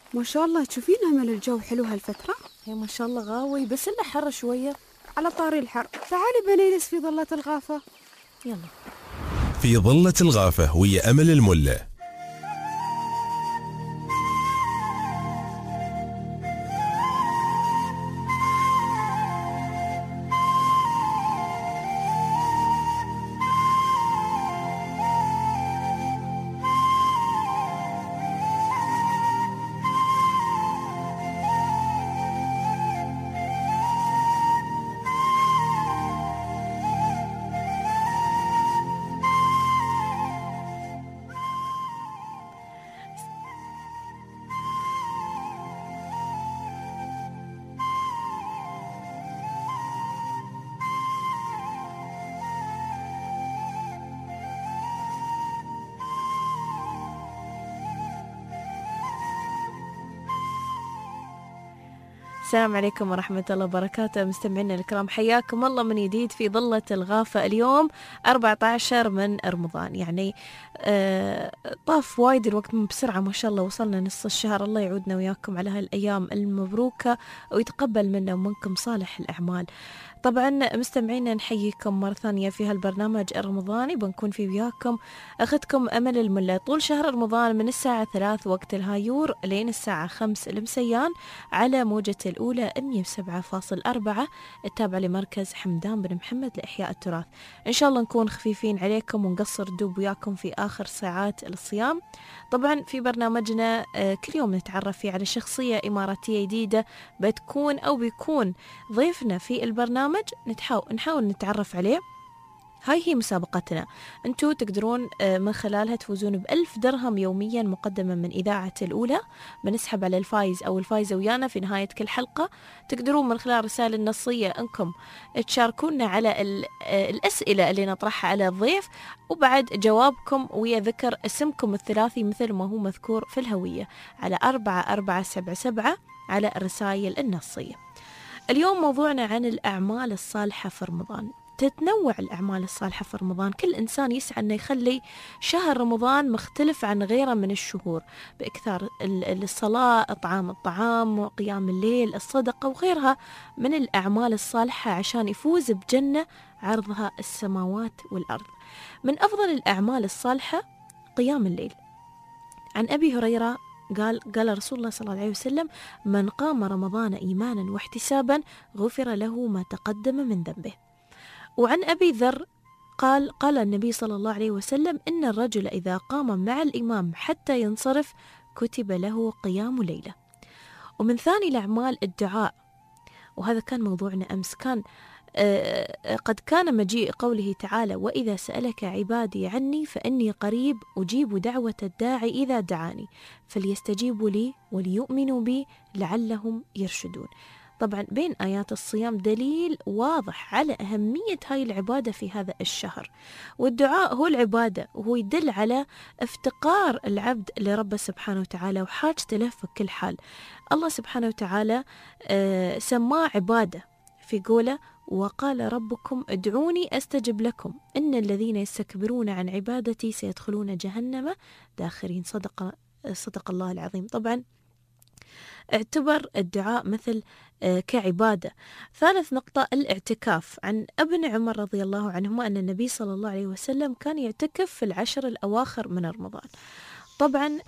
ما شاء الله تشوفين أمل الجو حلو هالفترة. يا ما شاء الله غاوي، بس إلا حر شوية. على طاري الحر، تعالي بنجلس في ظلة الغافة. يلا. في ظلة الغافة ويا أمل الملة. السلام عليكم ورحمة الله وبركاته، مستمعينا الكرام، حياكم الله من جديد في ظلة الغافة. اليوم 14 من رمضان، يعني طاف وايد الوقت بسرعة ما شاء الله، وصلنا نص الشهر. الله يعودنا وياكم على هالأيام المبروكة ويتقبل منا ومنكم صالح الأعمال. طبعا مستمعينا نحييكم مرة ثانية في هالبرنامج الرمضاني، بنكون في وياكم أخذكم أمل الملة طول شهر رمضان من الساعة 3 وقت الهايور لين الساعة 5 المسيان على موجة الأولى 107.4 التابعة لمركز حمدان بن محمد لإحياء التراث. إن شاء الله نكون خفيفين عليكم ونقصر دوب وياكم في آخر ساعات الصيام. طبعا في برنامجنا كل يوم نتعرف فيه على شخصية إماراتية جديدة بتكون أو بيكون ضيفنا في البرنامج، نحاول نتعرف عليه. هاي هي مسابقتنا، انتوا تقدرون من خلالها تفوزون ب1000 درهم يوميا مقدمة من إذاعة الأولى. بنسحب على الفايز أو الفايزة ويانا في نهاية كل حلقة. تقدرون من خلال الرسالة النصية أنكم تشاركونا على الأسئلة اللي نطرحها على الضيف، وبعد جوابكم ويا ذكر اسمكم الثلاثي مثل ما هو مذكور في الهوية على 4477 على الرسائل النصية. اليوم موضوعنا عن الأعمال الصالحة في رمضان. تتنوع الأعمال الصالحة في رمضان، كل إنسان يسعى أنه يخلي شهر رمضان مختلف عن غيره من الشهور بإكثار الصلاة، إطعام الطعام، قيام الليل، الصدقة وغيرها من الأعمال الصالحة عشان يفوز بجنة عرضها السماوات والأرض. من أفضل الأعمال الصالحة قيام الليل. عن أبي هريرة قال رسول الله صلى الله عليه وسلم: من قام رمضان إيمانا واحتسابا غفر له ما تقدم من ذنبه. وعن أبي ذر قال النبي صلى الله عليه وسلم: إن الرجل إذا قام مع الإمام حتى ينصرف كتب له قيام ليلة. ومن ثاني الأعمال الدعاء، وهذا كان موضوعنا أمس. كان قد كان مجيء قوله تعالى: وإذا سألك عبادي عني فإني قريب أجيب دعوة الداعي إذا دعاني فليستجيبوا لي وليؤمنوا بي لعلهم يرشدون. طبعا بين آيات الصيام دليل واضح على أهمية هاي العبادة في هذا الشهر. والدعاء هو العبادة، وهو يدل على افتقار العبد لربه سبحانه وتعالى وحاجته له في كل حال. الله سبحانه وتعالى سماه عبادة في قوله: وقال ربكم ادعوني أستجب لكم إن الذين يستكبرون عن عبادتي سيدخلون جهنم داخرين. صدق الله العظيم. طبعا اعتبر الدعاء مثل كعبادة. ثالث نقطة الاعتكاف. عن ابن عمر رضي الله عنهما أن النبي صلى الله عليه وسلم كان يعتكف في العشر الأواخر من رمضان. طبعا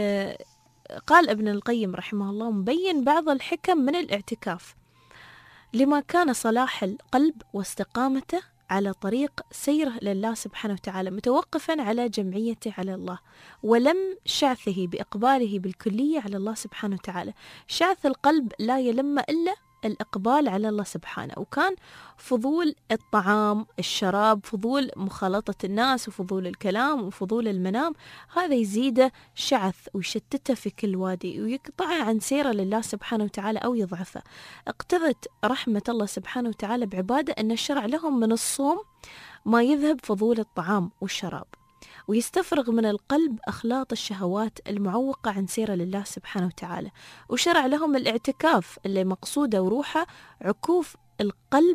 قال ابن القيم رحمه الله مبين بعض الحكم من الاعتكاف لما كان صلاح القلب واستقامته على طريق سيره لله سبحانه وتعالى متوقفا على جمعيته على الله، ولم شعثه بإقباله بالكلية على الله سبحانه وتعالى. شعث القلب لا يلم إلا الإقبال على الله سبحانه. وكان فضول الطعام، الشراب، فضول مخالطة الناس، وفضول الكلام، وفضول المنام، هذا يزيده شعث ويشتته في كل وادي ويقطعه عن سيره لله سبحانه وتعالى أو يضعفه. اقتضت رحمة الله سبحانه وتعالى بعباده أن الشرع لهم من الصوم ما يذهب فضول الطعام والشراب، ويستفرغ من القلب أخلاط الشهوات المعوقة عن سيرة لله سبحانه وتعالى. وشرع لهم الاعتكاف اللي مقصوده وروحه عكوف القلب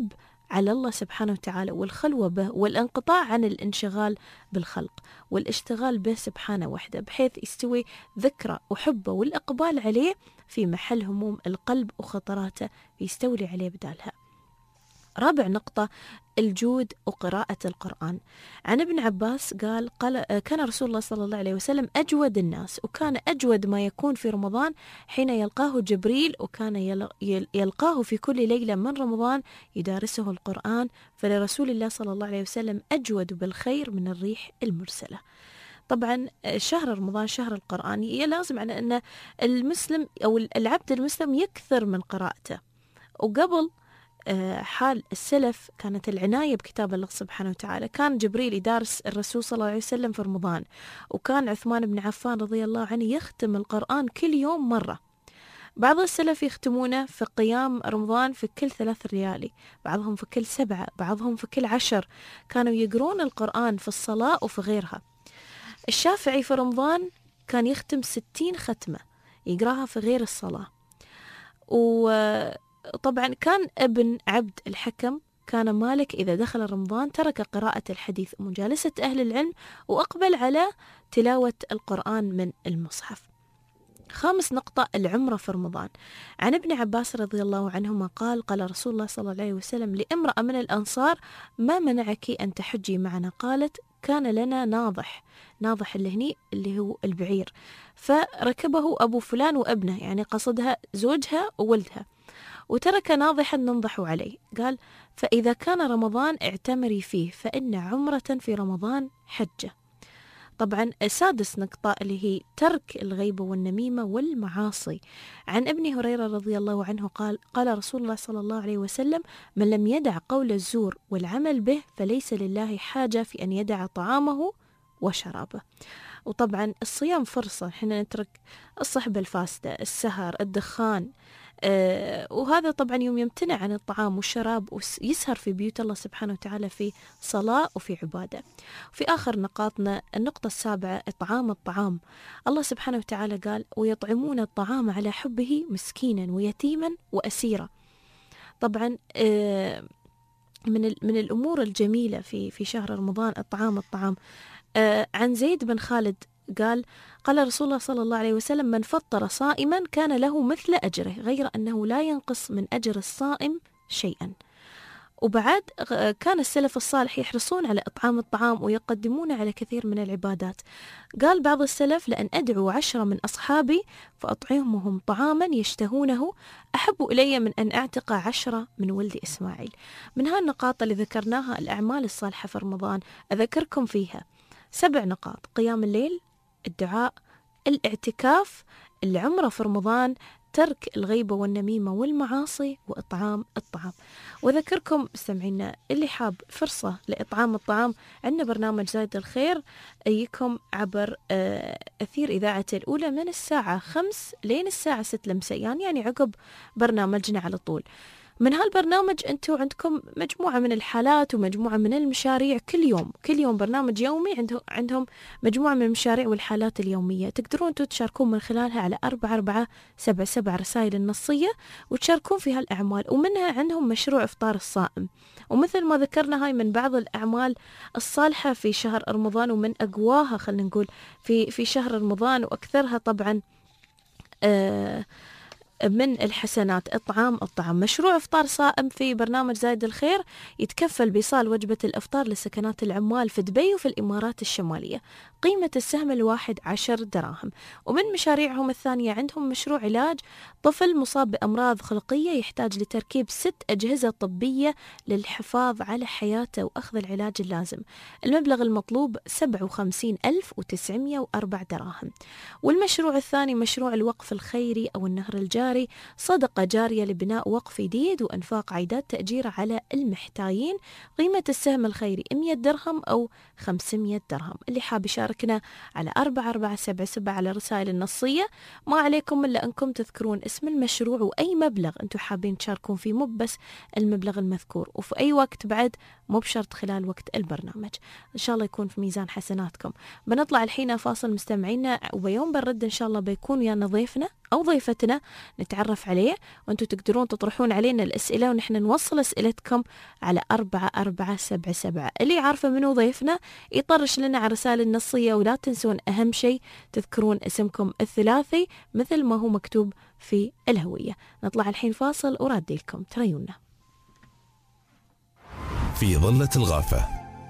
على الله سبحانه وتعالى والخلوة به والانقطاع عن الانشغال بالخلق والاشتغال به سبحانه وحده، بحيث يستوي ذكره وحبه والإقبال عليه في محل هموم القلب وخطراته يستولي عليه بدالها. رابع نقطة الجود وقراءة القرآن. عن ابن عباس قال كان رسول الله صلى الله عليه وسلم أجود الناس، وكان أجود ما يكون في رمضان حين يلقاه جبريل، وكان يلقاه في كل ليلة من رمضان يدارسه القرآن، فلرسول الله صلى الله عليه وسلم أجود بالخير من الريح المرسلة. طبعا شهر رمضان شهر القرآن، لازم على أن المسلم أو العبد المسلم يكثر من قراءته. وقبل حال السلف كانت العناية بكتاب الله سبحانه وتعالى، كان جبريل يدارس الرسول صلى الله عليه وسلم في رمضان، وكان عثمان بن عفان رضي الله عنه يختم القرآن كل يوم مرة. بعض السلف يختمونه في قيام رمضان في كل 3 ليالي، بعضهم في كل 7، بعضهم في كل 10. كانوا يقرون القرآن في الصلاة وفي غيرها. الشافعي في رمضان كان يختم 60 ختمة يقراها في غير الصلاة. وطبعا كان ابن عبد الحكم كان مالك إذا دخل رمضان ترك قراءة الحديث ومجالسة أهل العلم وأقبل على تلاوة القرآن من المصحف. 5 نقطة العمرة في رمضان. عن ابن عباس رضي الله عنهما قال قال رسول الله صلى الله عليه وسلم لامرأة من الأنصار ما منعك أن تحجي معنا؟ قالت كان لنا ناضح اللي هو البعير، فركبه أبو فلان وابنه، يعني قصدها زوجها وولدها، وترك ناضحا ننضح عليه. قال فإذا كان رمضان اعتمري فيه فإن عمرة في رمضان حجة. طبعا 6 نقطة اللي هي ترك الغيبة والنميمة والمعاصي. عن ابن هريرة رضي الله عنه قال رسول الله صلى الله عليه وسلم من لم يدع قول الزور والعمل به فليس لله حاجة في أن يدع طعامه وشرابه. وطبعا الصيام فرصة حين نترك الصحبة الفاسدة، السهر، الدخان، وهذا طبعا يوم يمتنع عن الطعام والشراب ويسهر في بيوت الله سبحانه وتعالى في صلاة وفي عبادة. في آخر نقاطنا النقطة 7 إطعام الطعام. الله سبحانه وتعالى قال ويطعمون الطعام على حبه مسكينا ويتيما وأسيرا. طبعا من الأمور الجميلة في شهر رمضان الطعام. عن زيد بن خالد قال رسول الله صلى الله عليه وسلم من فطر صائما كان له مثل أجره غير أنه لا ينقص من أجر الصائم شيئا. وبعد كان السلف الصالح يحرصون على إطعام الطعام ويقدمون على كثير من العبادات. قال بعض السلف لأن أدعو 10 من أصحابي فأطعمهم طعاما يشتهونه أحب إلي من أن أعتق 10 من ولد إسماعيل. من هالنقاط اللي ذكرناها الأعمال الصالحة في رمضان أذكركم فيها 7 نقاط: قيام الليل، الدعاء، الاعتكاف، العمرة في رمضان، ترك الغيبة والنميمة والمعاصي، وإطعام الطعام. وذكركم مستمعينا اللي حاب فرصة لإطعام الطعام، عندنا برنامج زايد الخير أيكم عبر أثير إذاعة الأولى من الساعة 5 لين الساعة 6 مساء، يعني عقب برنامجنا على طول. من هالبرنامج أنتوا عندكم مجموعة من الحالات ومجموعة من المشاريع كل يوم برنامج يومي عندهم مجموعة من المشاريع والحالات اليومية تقدرون أنتوا تشاركون من خلالها على 4477 رسائل النصية وتشاركون في هالأعمال. ومنها عندهم مشروع إفطار الصائم، ومثل ما ذكرنا هاي من بعض الأعمال الصالحة في شهر رمضان ومن أقواها خلينا نقول في شهر رمضان وأكثرها طبعا من الحسنات إطعام الطعام. مشروع إفطار صائم في برنامج زايد الخير يتكفل بإيصال وجبة الإفطار لسكنات العمال في دبي وفي الإمارات الشمالية. قيمة السهم الواحد 10 دراهم. ومن مشاريعهم الثانية عندهم مشروع علاج طفل مصاب بأمراض خلقية يحتاج لتركيب 6 أجهزة طبية للحفاظ على حياته وأخذ العلاج اللازم. المبلغ المطلوب 57,904 دراهم. والمشروع الثاني مشروع الوقف الخيري أو النهر الجاري، صدقة جارية لبناء وقف جديد وإنفاق عائدات تأجير على المحتاجين. قيمة السهم الخيري 100 درهم أو 500 درهم. اللي حاب يشاركنا على 4477 على رسائل النصية. ما عليكم إلا أنكم تذكرون اسم المشروع وأي مبلغ أنتم حابين تشاركون فيه، مو بس المبلغ المذكور، وفي أي وقت بعد، مو بشرط خلال وقت البرنامج. إن شاء الله يكون في ميزان حسناتكم. بنطلع الحين فاصل مستمعينا، وبيوم بالرد إن شاء الله بيكون ويانا ضيفنا أو ضيفتنا نتعرف عليه، وأنتم تقدرون تطرحون علينا الأسئلة ونحن نوصل أسئلتكم على 4477. اللي عارفة منو ضيفنا يطرش لنا على رسالة النصية، ولا تنسون أهم شيء تذكرون اسمكم الثلاثي مثل ما هو مكتوب في الهوية. نطلع الحين فاصل ورادي لكم تريونا في ظلة الغافة.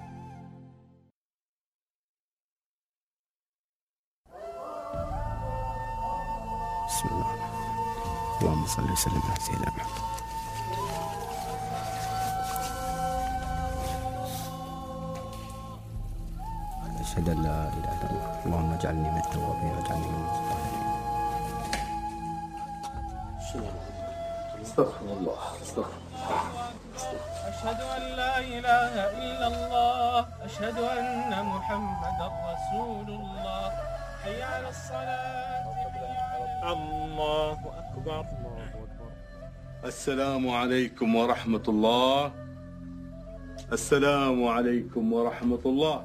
بسم الله الرحمن الرحيم. اللهم صل وسلم على سيدنا محمد. أشهد أن لا إله إلا الله. اللهم اجعلني من التوابين واجعلني من المتطهرين. استغفر الله. أشهد أن لا إله إلا الله. أشهد أن محمدا رسول الله. حي على الصلاة. الله أكبر. السلام عليكم ورحمة الله. السلام عليكم ورحمة الله.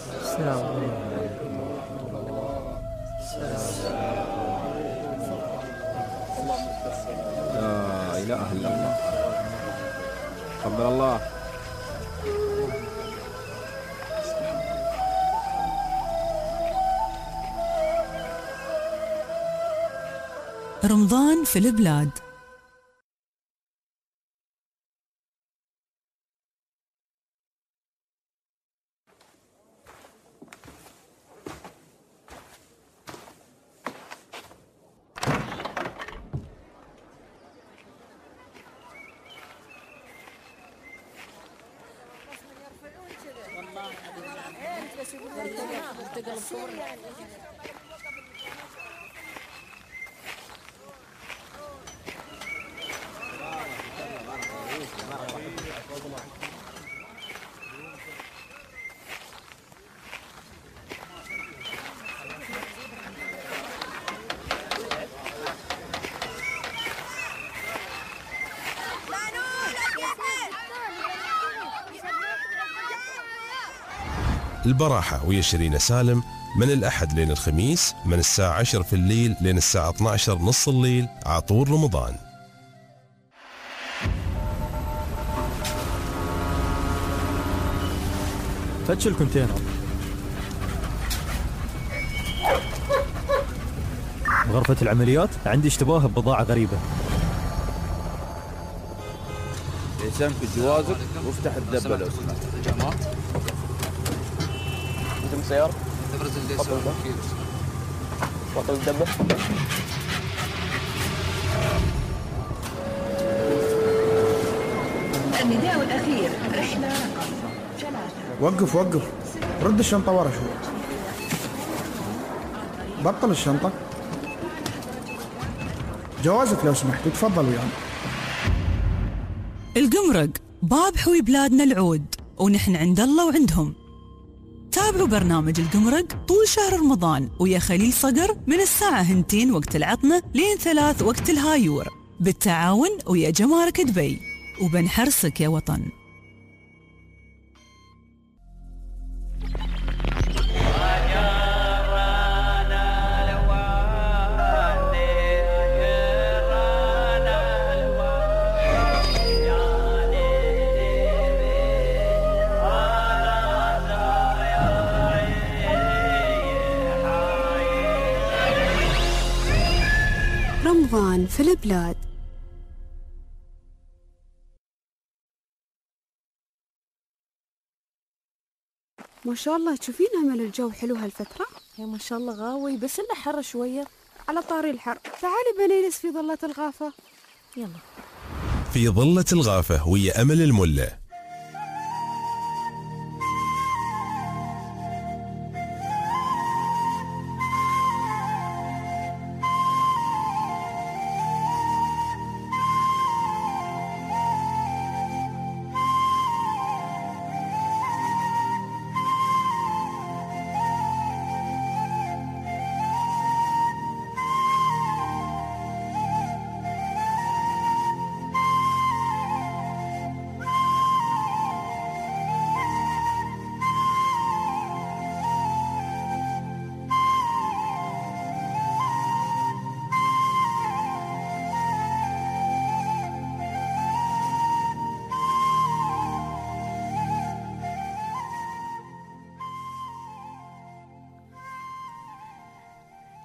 لا إله إلا الله. تقبل الله. رمضان في البلاد. البراحة ويا شيرين سالم من الأحد لين الخميس من الساعة 10 في الليل لين الساعة 12 نص الليل عطور رمضان. فتش الكونتينر. غرفة العمليات عندي اشتباه ببضاعة غريبة. يسمك جوازك وافتح الدبة لو سمحت. تمام. انت سيارة؟ بطل الدبة. النداء الأخير رحلة رقم 3. وقف رد الشنطة ورا شوي. بطل الشنطة. جوازك لو سمحت وتفضل ويانا. القمرق باب حوي بلادنا العود، ونحن عند الله وعندهم. تابعوا برنامج القمرق طول شهر رمضان ويا خليل صقر من الساعة 2 وقت العطنة لين 3 وقت الهايور، بالتعاون ويا جمارك دبي، وبنحرسك يا وطن. رمضان في البلاد. ما شاء الله تشوفين همل الجو حلو هالفترة. يا ما شاء الله غاوي، بس إلا حر شوية. على طاري الحر تعالي بنجلس في ظلة الغافة. يلا في ظلة الغافة ويا أمل الملة.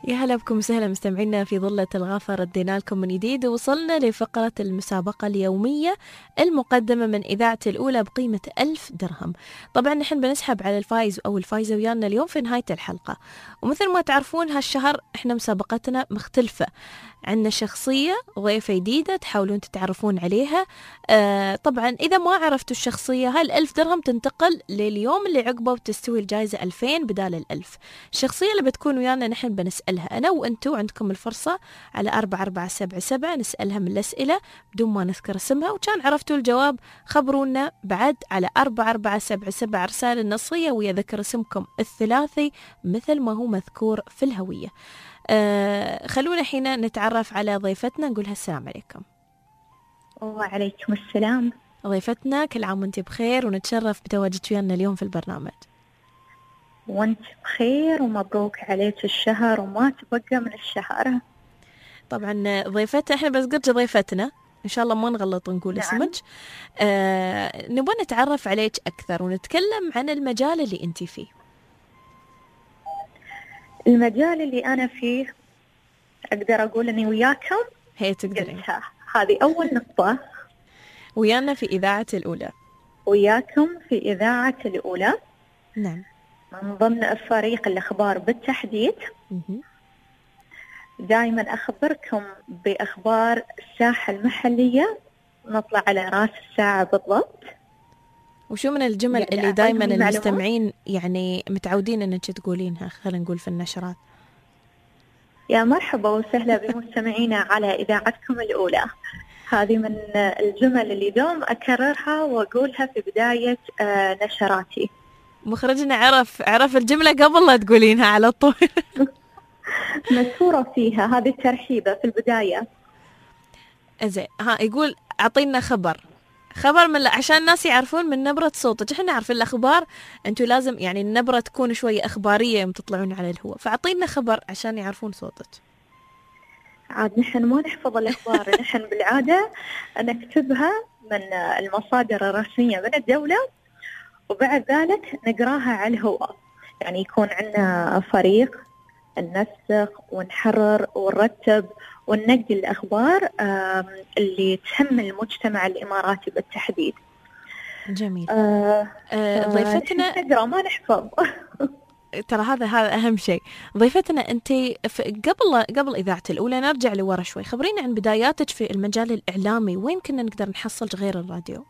يا هلا بكم وسهلا مستمعينا في ظلة الغافة، ردينا لكم من جديد ووصلنا لفقرة المسابقة اليومية المقدمة من إذاعة الأولى بقيمة 1000 درهم. طبعا نحن بنسحب على الفايز أو الفايزة ويانا اليوم في نهاية الحلقة. ومثل ما تعرفون هالشهر احنا مسابقتنا مختلفة، عندنا شخصية ضيفة جديدة تحاولون تتعرفون عليها. طبعا إذا ما عرفتوا الشخصية هال1000 درهم تنتقل لليوم اللي عقبه وتستوي الجائزة 2000 بدال ال1000. الشخصية اللي بتكون ويانا نحن بنسألها أنا وأنتوا، عندكم الفرصة على 4477 نسألها من الأسئلة بدون ما نذكر اسمها، وكان عرفتوا الجواب خبرونا بعد على 4477 رسالة نصية ويا ذكر اسمكم الثلاثي مثل ما هو مذكور في الهوية. خلونا حين نتعرف على ضيفتنا، نقولها السلام عليكم. وعليكم السلام. ضيفتنا كل عام وانت بخير، ونتشرف بتواجدك ويانا اليوم في البرنامج. وانت بخير ومبروك عليك الشهر وما تبقى من الشهر. طبعا ضيفتنا احنا بس قلت ضيفتنا ان شاء الله ما نغلط نقول نعم. اسمك. نبغى نتعرف عليك اكثر ونتكلم عن المجال اللي انت فيه. المجال اللي أنا فيه أقدر أقول أني وياكم. هي تقدرين. هذه أول نقطة. ويانا في إذاعة الأولى. وياكم في إذاعة الأولى. نعم. من ضمن فريق الأخبار بالتحديد. دائما أخبركم بأخبار الساحة المحلية، نطلع على رأس الساعة بالضبط. وشو من الجمل يعني اللي دائما المستمعين يعني متعودين انك تقولينها، خلينا نقول في النشرات؟ يا مرحبا وسهلا بمستمعينا على إذاعتكم الأولى. هذه من الجمل اللي دوم أكررها وأقولها في بداية نشراتي. مخرجنا عرف الجملة قبل لا تقولينها على طول. مسهورة فيها هذه الترحيبة في البداية. زين، يقول أعطينا خبر من عشان الناس يعرفون من نبرة صوتك. احنا نعرف الأخبار انتوا لازم يعني النبرة تكون شوية أخبارية يوم تطلعون على الهواء، فأعطينا خبر عشان يعرفون صوتك. عاد نحن ما نحفظ الأخبار. نحن بالعادة نكتبها من المصادر الرسمية من الدولة، وبعد ذلك نقراها على الهواء. يعني يكون عندنا فريق ننسق ونحرر ونرتب وننقل الأخبار اللي تهم المجتمع الإماراتي بالتحديد. جميل. ضيفتنا نقرأ ما نحفظ. ترى هذا أهم شيء. ضيفتنا أنت قبل إذاعة الأولى نرجع لورا شوي، خبرينا عن بداياتك في المجال الإعلامي، وين كنا نقدر نحصل غير الراديو؟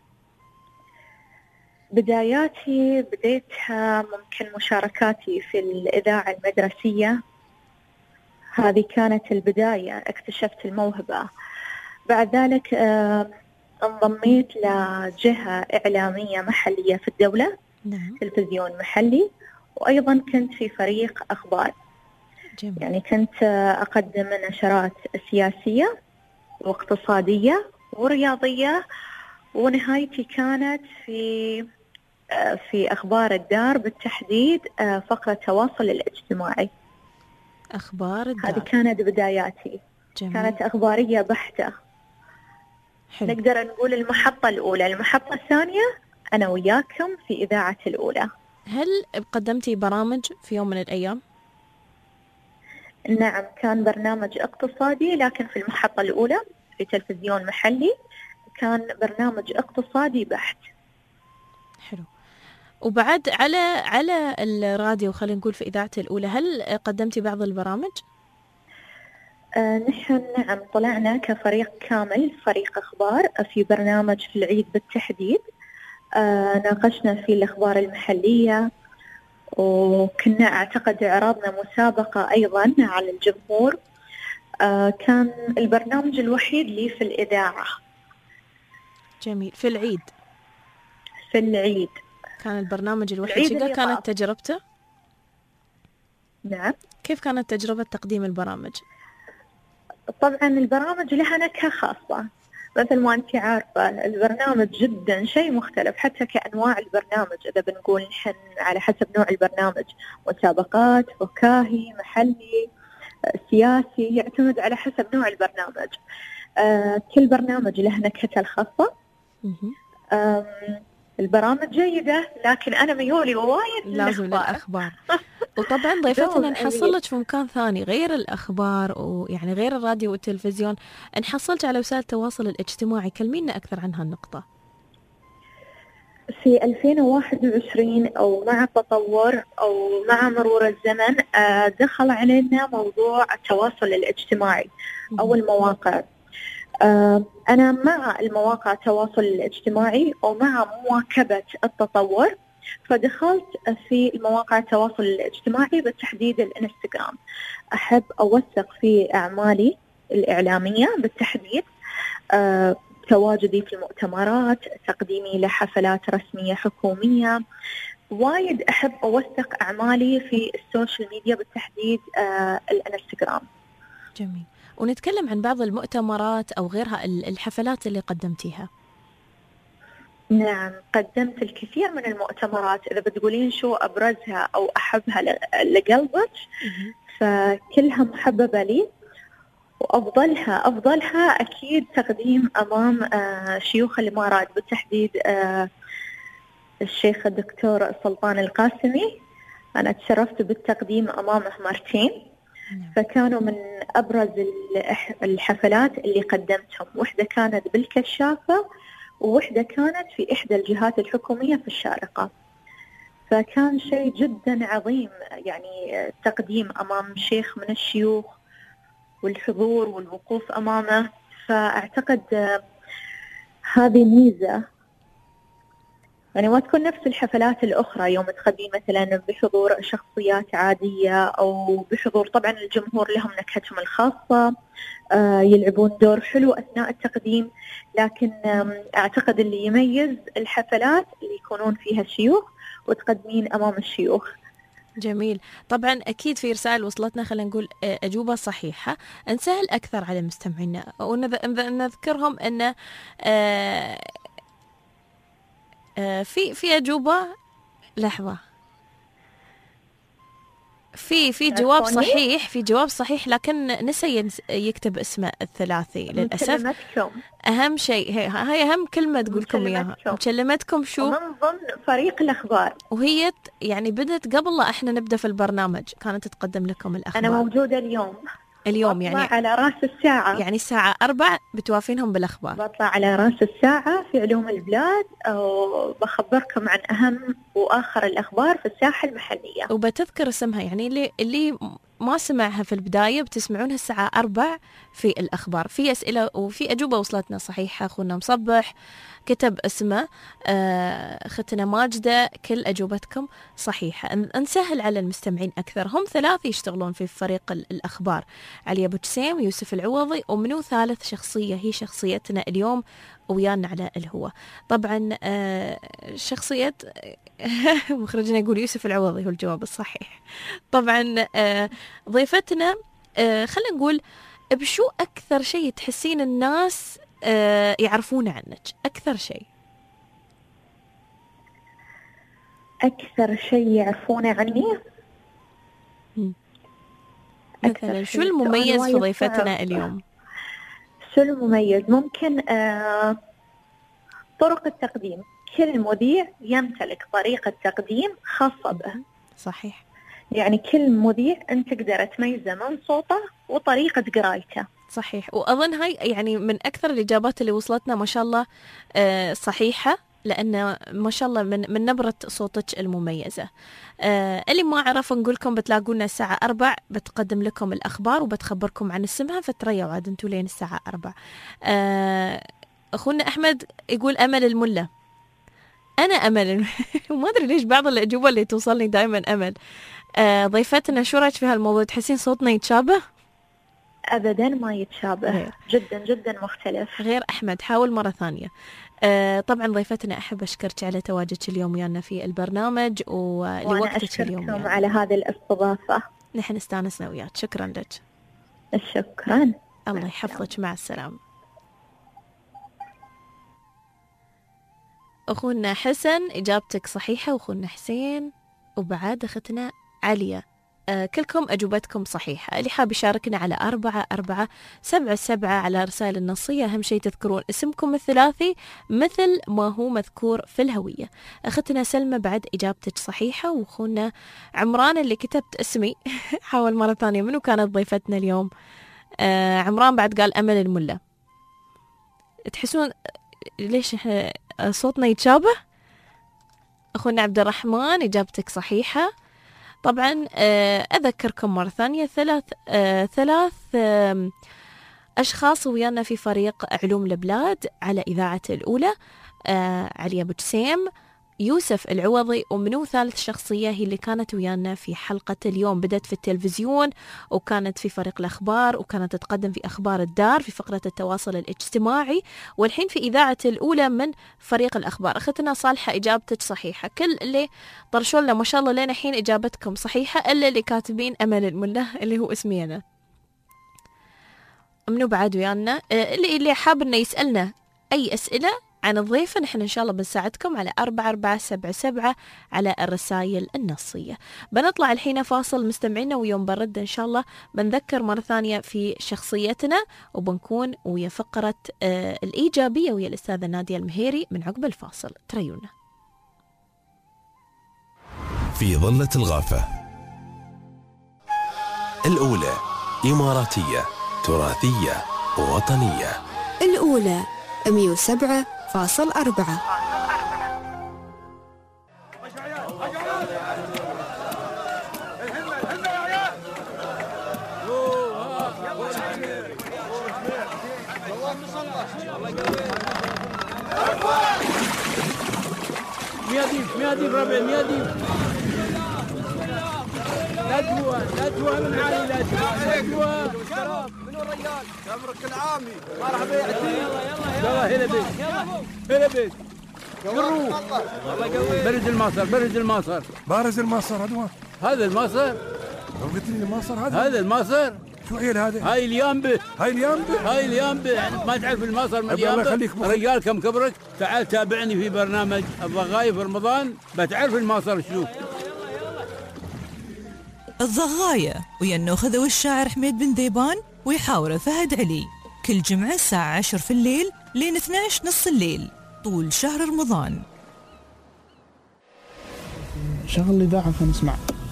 بداياتي بديتها ممكن مشاركاتي في الإذاعة المدرسية، هذه كانت البداية. اكتشفت الموهبة. بعد ذلك انضميت لجهة إعلامية محلية في الدولة. نعم. تلفزيون محلي، وأيضا كنت في فريق أخبار. جميل. يعني كنت أقدم نشرات سياسية واقتصادية ورياضية، ونهايتي كانت في أخبار الدار بالتحديد، فقرة التواصل الاجتماعي. أخبار الدار هذه كانت بداياتي. جميل. كانت أخبارية بحتة. حلو. نقدر نقول المحطة الأولى. المحطة الثانية أنا وياكم في إذاعة الأولى. هل قدمتي برامج في يوم من الأيام؟ نعم، كان برنامج اقتصادي، لكن في المحطة الأولى في تلفزيون محلي كان برنامج اقتصادي بحت. حلو. وبعد على الراديو، خلينا نقول في إذاعة الأولى، هل قدمتي بعض البرامج؟ نحن نعم طلعنا كفريق كامل، فريق أخبار، في برنامج في العيد بالتحديد. ناقشنا في الأخبار المحلية، وكنا أعتقد عرضنا مسابقة أيضا على الجمهور. كان البرنامج الوحيد لي في الإذاعة. جميل. في العيد كان البرنامج الوحيد. كانت تجربته؟ نعم. كيف كانت تجربة تقديم البرامج؟ طبعا البرامج لها نكهة خاصة، مثل ما أنت عارفة. البرنامج جدا شيء مختلف، حتى كأنواع البرنامج إذا بنقول نحن على حسب نوع البرنامج، مسابقات، فكاهي، محلي، سياسي، يعتمد على حسب نوع البرنامج. كل برنامج له نكهته الخاصة. البرامج جيدة، لكن أنا ميولي وايد لازم للأخبار. وطبعا ضيفتنا نحصلك في مكان ثاني غير الأخبار، ويعني غير الراديو والتلفزيون، نحصلك على وسائل التواصل الاجتماعي. كلمينا أكثر عن هالنقطة. في 2021 أو مع التطور أو مع مرور الزمن دخل علينا موضوع التواصل الاجتماعي أو المواقع. أنا مع المواقع التواصل الاجتماعي ومع مواكبة التطور، فدخلت في المواقع التواصل الاجتماعي بالتحديد الانستغرام. أحب أوثق في أعمالي الإعلامية بالتحديد، تواجدي في المؤتمرات، تقديمي لحفلات رسمية حكومية. وايد أحب أوثق أعمالي في السوشيال ميديا بالتحديد الانستغرام. جميل. ونتكلم عن بعض المؤتمرات أو غيرها الحفلات اللي قدمتيها. نعم، قدمت الكثير من المؤتمرات. إذا بتقولين شو أبرزها أو أحبها لقلبك، فكلها محببة لي، وأفضلها أكيد تقديم أمام شيوخ الإمارات بالتحديد الشيخ الدكتور سلطان القاسمي. أنا تشرفت بالتقديم أمامه مرتين، فكانوا من أبرز الحفلات اللي قدمتهم. واحدة كانت بالكشافة، وواحدة كانت في إحدى الجهات الحكومية في الشارقة. فكان شيء جدا عظيم، يعني التقديم أمام شيخ من الشيوخ والحضور والوقوف أمامه. فأعتقد هذه ميزة، يعني ما تكون نفس الحفلات الأخرى يوم تقدم مثلا بحضور شخصيات عادية أو بحضور طبعا الجمهور لهم نكهتهم الخاصة، يلعبون دور حلو أثناء التقديم. لكن أعتقد اللي يميز الحفلات اللي يكونون فيها شيوخ وتقدمين أمام الشيوخ. جميل. طبعا أكيد في رسائل وصلتنا، خلينا نقول أجوبة صحيحة. نسهل أكثر على مستمعينا ونذكرهم أن في أجوبة، لحظة، في جواب صحيح، في جواب صحيح، لكن نسي يكتب اسمه الثلاثي للأسف. أهم شيء هي أهم كلمة تقولكم إياها، مكلمتكم شو؟ ومن ضمن فريق الأخبار، وهي يعني بدت قبل لا إحنا نبدأ في البرنامج، كانت تقدم لكم الأخبار. أنا موجودة اليوم يعني على رأس الساعة، يعني الساعة 4 بتوافينهم بالأخبار. بطلع على رأس الساعة في علوم البلاد، وبخبركم عن أهم وآخر الأخبار في الساحة المحلية. وبتذكر اسمها، يعني اللي ما سمعها في البداية بتسمعونها الساعة 4 في الأخبار. في أسئلة وفي أجوبة وصلتنا صحيحة. أخونا مصبح كتب اسمه، أختنا ماجدة، كل أجوبتكم صحيحة. نسهل على المستمعين أكثر. هم 3 يشتغلون في فريق الأخبار: علي أبو جسيم، يوسف العوضي، ومنو ثالث شخصية هي شخصيتنا اليوم ويانا على الهواء. طبعا شخصية مخرجنا يقول يوسف العوضي هو الجواب الصحيح. طبعا ضيفتنا خلينا نقول بشو أكثر شيء تحسين الناس يعرفون عنك؟ أكثر شيء يعرفون عني مثلا شو المميز في ضيفتنا اليوم؟ شو المميز؟ ممكن طرق التقديم. كل مذيع يمتلك طريقة تقديم خاصة به. صحيح. يعني كل مذيع أنت تقدر تميزه من صوته وطريقة قرايته. صحيح. وأظن هاي يعني من أكثر الإجابات اللي وصلتنا ما شاء الله صحيحة، لأن ما شاء الله من نبرة صوتك المميزة. اللي ما عرف نقولكم بتلاقونا الساعة 4 بتقدم لكم الأخبار وبتخبركم عن اسمها، فتريوا عاد انتوا لين الساعة 4. أخونا أحمد يقول أمل الملة. أنا أمل وما أدري ليش بعض الأجوبة اللي توصلني دائما أمل. ضيفتنا شو رأيك في هالموضوع؟ تحسين صوتنا يتشابه؟ أبدا ما يتشابه. غير. جدا جدا مختلف. غير أحمد، حاول مرة ثانية. طبعا ضيفتنا أحب أشكرك على تواجدك اليوم ويانا في البرنامج ولوقتك اليوم. وأنا أشكركم على هذه الاستضافة. نحن استانسنا وياك. شكرا لك. شكرا. الله يحفظك. مع السلامة. أخونا حسن إجابتك صحيحة، وأخونا حسين، وبعد أختنا عليا كلكم أجوبتكم صحيحة. اللي حاب يشاركنا على 4477 على رسائل النصية. أهم شيء تذكرون اسمكم الثلاثي مثل ما هو مذكور في الهوية. أختنا سلمى بعد إجابتك صحيحة، وأخونا عمران اللي كتبت اسمي حاول مرة ثانية. منو كانت ضيفتنا اليوم؟ عمران بعد قال أمل الملا. تحسون ليش احنا صوتنا يتشابه؟ أخونا عبد الرحمن إجابتك صحيحة. طبعا أذكركم مرة ثانية ثلاث أشخاص ويانا في فريق علوم البلاد على إذاعة الأولى. علي أبو جسيم، يوسف العوضي، ومنو ثالث شخصية هي اللي كانت ويانا في حلقة اليوم. بدأت في التلفزيون وكانت في فريق الأخبار، وكانت تقدم في أخبار الدار في فقرة التواصل الاجتماعي، والحين في إذاعة الأولى من فريق الأخبار. أختنا صالحة إجابتك صحيحة. كل اللي طرشوا لنا ما شاء الله لين الحين إجابتكم صحيحة، إلا اللي كاتبين أمل الملا اللي هو اسمي أنا. منو بعد ويانا اللي حاب إنه يسألنا أي أسئلة عن الضيفة، نحن إن شاء الله بنساعدكم على 4477 على الرسائل النصية. بنطلع الحين فاصل مستمعينا، ويوم برد إن شاء الله بنذكر مرة ثانية في شخصيتنا، وبنكون ويا فقرة الإيجابية ويا الأستاذة نادية المهيري من عقب الفاصل. تريونا في ظلة الغافة. الأولى إماراتية تراثية وطنية. الأولى 107.4. مياديف ربع مياديف. ندوة من علي ندوة. منو الرجال؟ تمرك العامي. مرحبا. يلا هنا بيت. الله يقويك. برز الماصر. بارز الماصر هذا. هذا الماصر. لو قلت لي الماصر هذا الماصر. شو عيل هذا؟ هاي اليامبه. يعني ما تعرف الماصر من اليامبه. رجال كم كبرك؟ تعال تابعني في برنامج الضغاية في رمضان بتعرف الماصر شنو. الضغاية ويا النوخذة والشاعر حميد بن ذيبان ويحاوره فهد علي، كل جمعة الساعة 10 في الليل لين 12 نص الليل طول شهر رمضان. شغل الإذاعة فنسمع.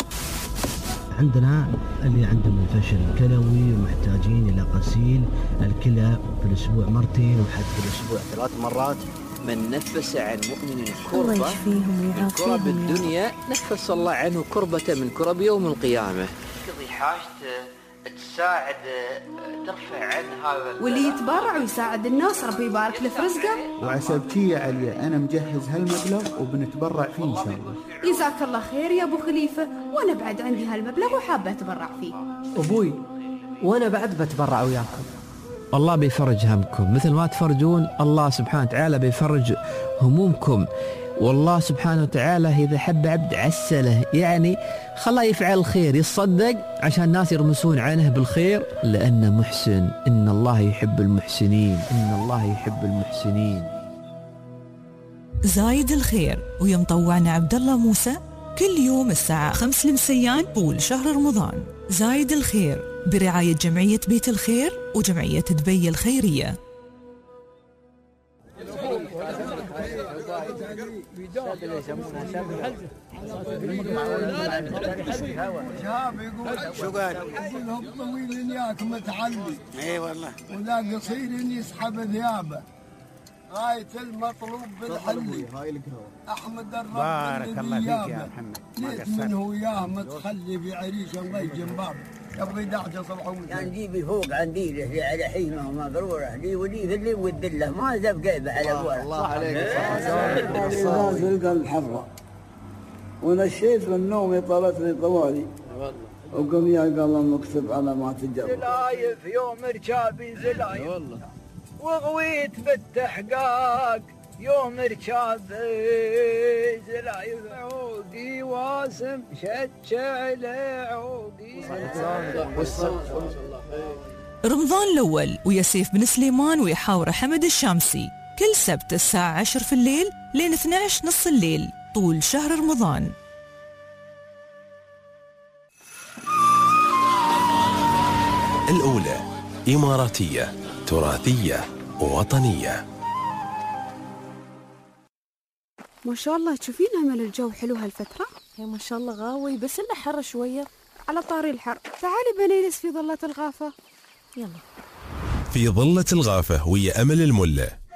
عندنا اللي عندهم الفشل الكلوي ومحتاجين إلى غسيل الكلى في الأسبوع مرتين وحتى في الأسبوع 3 مرات. من نفس عن مؤمن كربة من كرب الدنيا نفس الله عنه كربة من كرب يوم القيامة. تقضي حاجته، تساعد، ترفع عن هذا، واللي يتبرع ويساعد الناس ربي يبارك له في رزقه. وعسبتي يا عليا أنا مجهز هالمبلغ وبنتبرع فيه إن شاء الله. جزاك الله خير يا أبو خليفة، وأنا بعد عندي هالمبلغ وحابة أتبرع فيه. أبوي وأنا بعد بتبرع وياكم. الله بيفرج همكم مثل ما تفرجون، الله سبحانه وتعالى بيفرج همومكم. والله سبحانه وتعالى إذا حب عبد عسله، يعني خلاه يفعل الخير، يتصدق عشان الناس يرمسون عنه بالخير، لأنه محسن. إن الله يحب المحسنين، إن الله يحب المحسنين. زايد الخير ويا مطوعنا عبد الله موسى كل يوم الساعة 5 المسيان طول شهر رمضان. زايد الخير برعاية جمعية بيت الخير وجمعية دبي الخيرية. شو قال؟ يقول طويل ياك متعلي. اي والله. وذا قصير يسحب ثيابه. غاية المطلوب بالحلي. احمد الرب بارك الله فيك يا محمد. ليت منه وياه متخلي في عريش الله جنباب. يبغي دعجه صبحون. يعني جيبي فوق عندي له على حينه مبروره لي ولي ذلي والذله ما زب قيبه على ابوه. الله عليك. الناس القلب حره. ونشيت من النوم طالتني طوالي. وقم يا قلم مكتب على ما تجرب. زلايف يوم ركابي زلايف. والله. وغويت بالتحقاق يوم ركابي زلايف عودي واسم شتشعل عودي. رمضان الأول ويا سيف بن سليمان ويحاور حمد الشامسي كل سبت الساعة 10 في الليل لين 12 نص الليل طول شهر رمضان. الأولى إماراتية تراثية وطنية. ما شاء الله تشوفين أمل الجو حلو هالفترة؟ يا ما شاء الله غاوي، بس إلا حر شوية. على طاري الحر، تعالي بنجلس في ظلة الغافة. يلا. في ظلة الغافة ويا أمل الملة.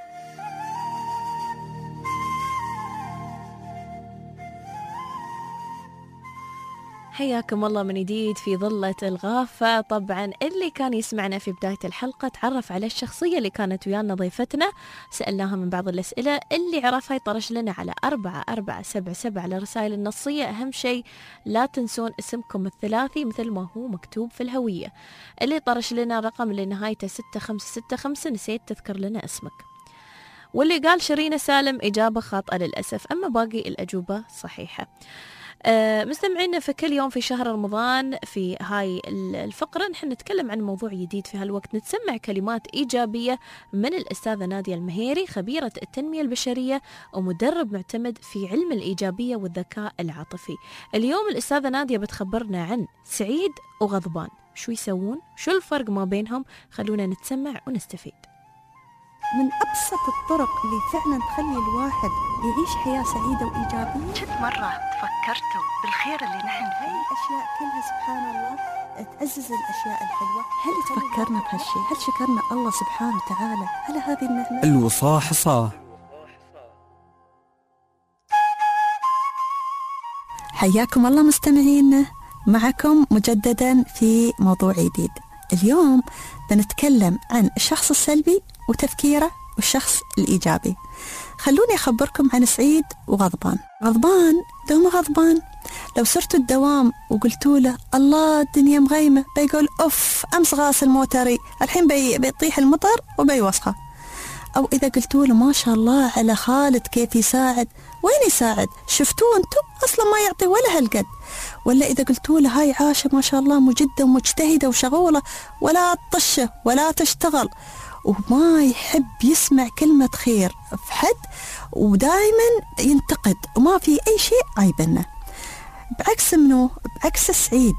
حياكم الله من جديد في ظلة الغافة. طبعا اللي كان يسمعنا في بداية الحلقة تعرف على الشخصية اللي كانت ويانا ضيفتنا، سألناها من بعض الأسئلة اللي عرفها يطرش لنا على 4477 على الرسائل النصية. أهم شيء لا تنسون اسمكم الثلاثي مثل ما هو مكتوب في الهوية. اللي طرش لنا رقم اللي نهايته 6565 نسيت تذكر لنا اسمك. واللي قال شيرين سالم إجابة خاطئة للأسف، أما باقي الأجوبة صحيحة. مستمعينا، في كل يوم في شهر رمضان في هاي الفقرة نحن نتكلم عن موضوع جديد. في هالوقت نتسمع كلمات إيجابية من الأستاذة نادية المهيري، خبيرة التنمية البشرية ومدرب معتمد في علم الإيجابية والذكاء العاطفي. اليوم الأستاذة نادية بتخبرنا عن سعيد وغضبان، شو يسوون، شو الفرق ما بينهم. خلونا نتسمع ونستفيد. من أبسط الطرق اللي فعلا تخلي الواحد يعيش حياة سعيدة وإيجابية، كنت مرة فكرتوا بالخير اللي نحن فيه؟ هاي الأشياء كلها سبحان الله تعزز الأشياء الحلوة. هل تفكرنا بهالشيء؟ هل شكرنا الله سبحانه وتعالى على هذه النعمة؟ الوصاحصة. حياكم الله مستمعينا، معكم مجددا في موضوع جديد. اليوم بنتكلم عن الشخص السلبي وتفكيره والشخص الإيجابي. خلوني أخبركم عن سعيد وغضبان. غضبان دوم غضبان، لو صرتوا الدوام وقلتوا له الله الدنيا مغيمة بيقول أوف أمس غاسل موتري الحين بيطيح المطر وبيوسخه. أو إذا قلتوا له ما شاء الله على خالد كيف يساعد، وين يساعد، شفتوه أنتم أصلا ما يعطي ولا هالقد. ولا إذا قلتوا له هاي عاشة ما شاء الله مجدة ومجتهدة وشغولة ولا تطشه ولا تشتغل، وما يحب يسمع كلمة خير في حد ودائما ينتقد وما في أي شيء عيبنا. بعكس منه، بعكس سعيد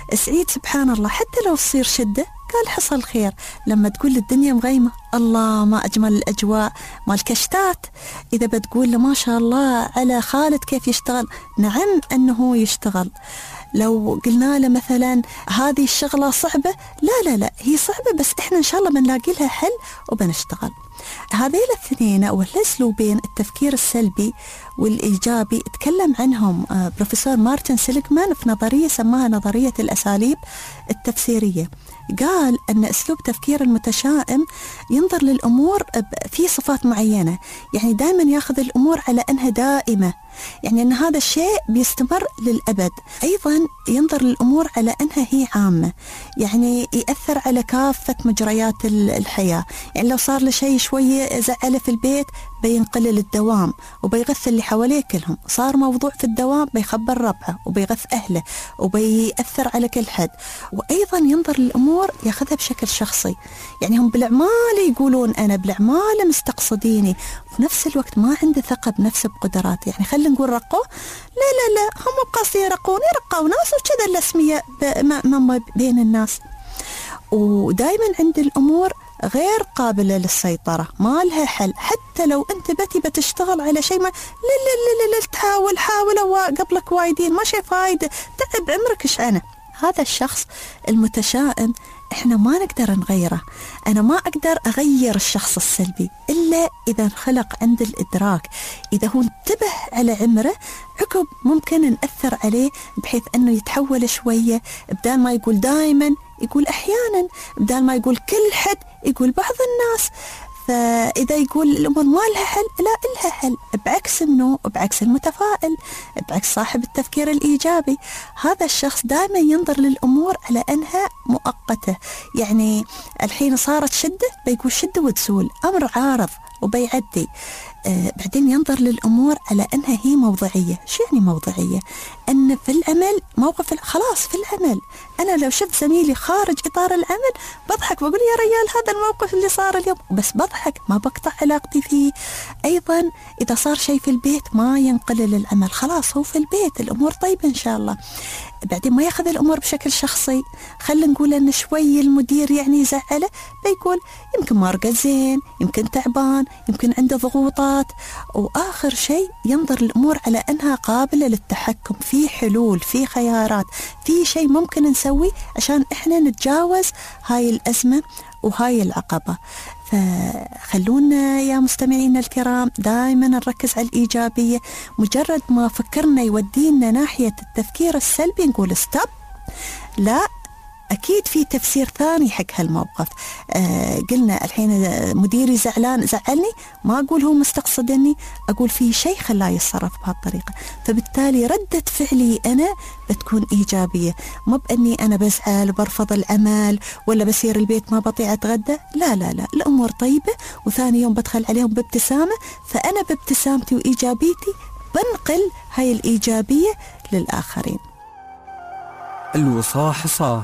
سبحان الله حتى لو تصير شدة قال حصل خير. لما تقول الدنيا مغيمة الله ما أجمل الأجواء مال كشتات. إذا بتقول له ما شاء الله على خالد كيف يشتغل، نعم أنه يشتغل. لو قلنا له مثلا هذه الشغلة صعبة، لا هي صعبة بس إحنا إن شاء الله بنلاقي لها حل وبنشتغل. هذين الاثنين أو الأسلوبين التفكير السلبي والإيجابي تكلم عنهم بروفيسور مارتن سيليغمان في نظرية سماها نظرية الأساليب التفسيرية. قال أن أسلوب تفكير المتشائم ينظر للأمور في صفات معينة، يعني دائما يأخذ الأمور على أنها دائمة، يعني أن هذا الشيء بيستمر للأبد. أيضا ينظر للأمور على أنها هي عامة، يعني يأثر على كافة مجريات الحياة. يعني لو صار له شيء شوية زعله في البيت بينقل للدوام وبيغث اللي حواليه كلهم، صار موضوع في الدوام بيخبر ربعه وبيغث أهله وبيأثر على كل حد. وأيضا ينظر للأمور ياخذها بشكل شخصي، يعني هم بالأعمال يقولون أنا بالأعمال مستقصديني، في نفس الوقت ما عنده ثقة بنفسه بقدراته. يعني خلينا نقول رقوه، لا هم قاصدين يرقون يرقوا ناس وكذا الأسمية ما بين الناس. ودائما عند الأمور غير قابلة للسيطرة، ما لها حل. حتى لو أنت بتشتغل على شيء ما لا حاول وقبلك وايدين ما شي فايدة، تعب عمرك إيش أنا. هذا الشخص المتشائم إحنا ما نقدر نغيره. أنا ما أقدر أغير الشخص السلبي إلا إذا انخلق عند الإدراك، إذا هو انتبه على عمره عقب ممكن نأثر عليه بحيث أنه يتحول شوية، بدال ما يقول دائما يقول أحيانا، بدال ما يقول كل حد يقول بعض الناس. فإذا يقول الأمور ما لها حل، لا لها حل. بعكس منه، بعكس المتفائل، بعكس صاحب التفكير الإيجابي، هذا الشخص دائما ينظر للأمور على أنها مؤقتة. يعني الحين صارت شدة بيقول شدة وتزول، أمر عارض وبيعدي. بعدين ينظر للأمور على أنها هي موضعية. شو يعني موضعية؟ أن في العمل موقف خلاص في العمل أنا لو شفت زميلي خارج إطار العمل بضحك وأقول يا ريال هذا الموقف اللي صار اليوم، بس بضحك ما بقطع علاقتي فيه. أيضا إذا صار شيء في البيت ما ينقل للعمل، خلاص هو في البيت الأمور طيبة إن شاء الله. بعدين ما ياخذ الأمور بشكل شخصي. خلينا نقول أن شوي المدير يعني يزعله، بيقول يمكن ما رقد زين، يمكن تعبان، يمكن عنده ضغوطات. وآخر شيء ينظر الأمور على أنها قابلة للتحكم، في حلول، في خيارات، في شيء ممكن نسوي عشان إحنا نتجاوز هاي الأزمة وهاي العقبة. فخلونا يا مستمعينا الكرام دائما نركز على الإيجابية. مجرد ما فكرنا يودينا ناحية التفكير السلبي نقول ستوب، لا، أكيد في تفسير ثاني حق هالموقف. قلنا الحين مديري زعلني، ما أقول هو مستقصدني، أقول في شيء خلاه يتصرف بهالطريقة. فبالتالي ردة فعلي أنا بتكون إيجابية، ما بأني أنا بزعل برفض العمل ولا بسير البيت ما بطيع أتغدى. لا لا لا، الأمور طيبة، وثاني يوم بدخل عليهم بابتسامة. فأنا بابتسامتي وإيجابيتي بنقل هاي الإيجابية للآخرين. الوصاة حصاه.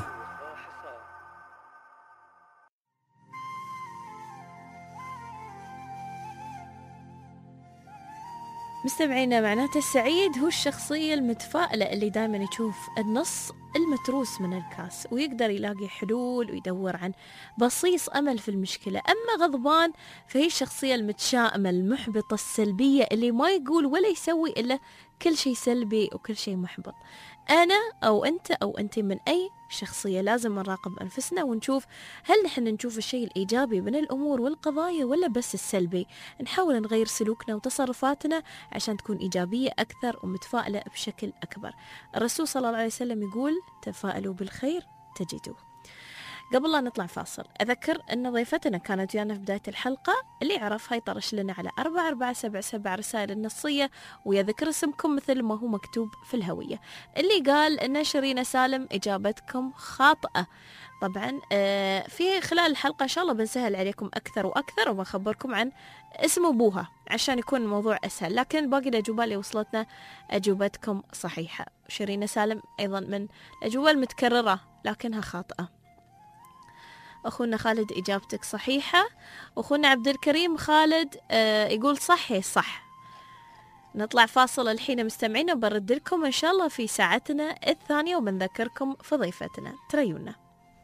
مستمعينا، معناته السعيد هو الشخصية المتفائلة اللي دائما يشوف النص المتروس من الكاس ويقدر يلاقي حلول ويدور عن بصيص أمل في المشكلة. أما غضبان فهي الشخصية المتشائمة المحبطة السلبية اللي ما يقول ولا يسوي إلا كل شيء سلبي وكل شيء محبط. أنا أو أنت أو أنت من أي شخصية لازم نراقب أنفسنا ونشوف هل نحن نشوف الشيء الإيجابي من الأمور والقضايا ولا بس السلبي. نحاول نغير سلوكنا وتصرفاتنا عشان تكون إيجابية أكثر ومتفائلة بشكل أكبر. الرسول صلى الله عليه وسلم يقول تفائلوا بالخير تجدوه. قبل لا نطلع فاصل أذكر أن ضيفتنا كانت ويانا في بداية الحلقة، اللي يعرفها يطرش لنا على 4477 رسائل النصية ويذكر اسمكم مثل ما هو مكتوب في الهوية. اللي قال أن شيرين سالم إجابتكم خاطئة. طبعا في خلال الحلقة إن شاء الله بنسهل عليكم أكثر وأكثر وبنخبركم عن اسم أبوها عشان يكون الموضوع أسهل، لكن باقي الأجوبة اللي وصلتنا أجوبتكم صحيحة. شيرين سالم أيضا من الأجوبة المتكررة لكنها خاطئة. أخونا خالد إجابتك صحيحة. أخونا عبد الكريم خالد يقول صح. نطلع فاصل الحين مستمعين، وبرد لكم إن شاء الله في ساعتنا الثانية وبنذكركم في ضيفتنا. تريونا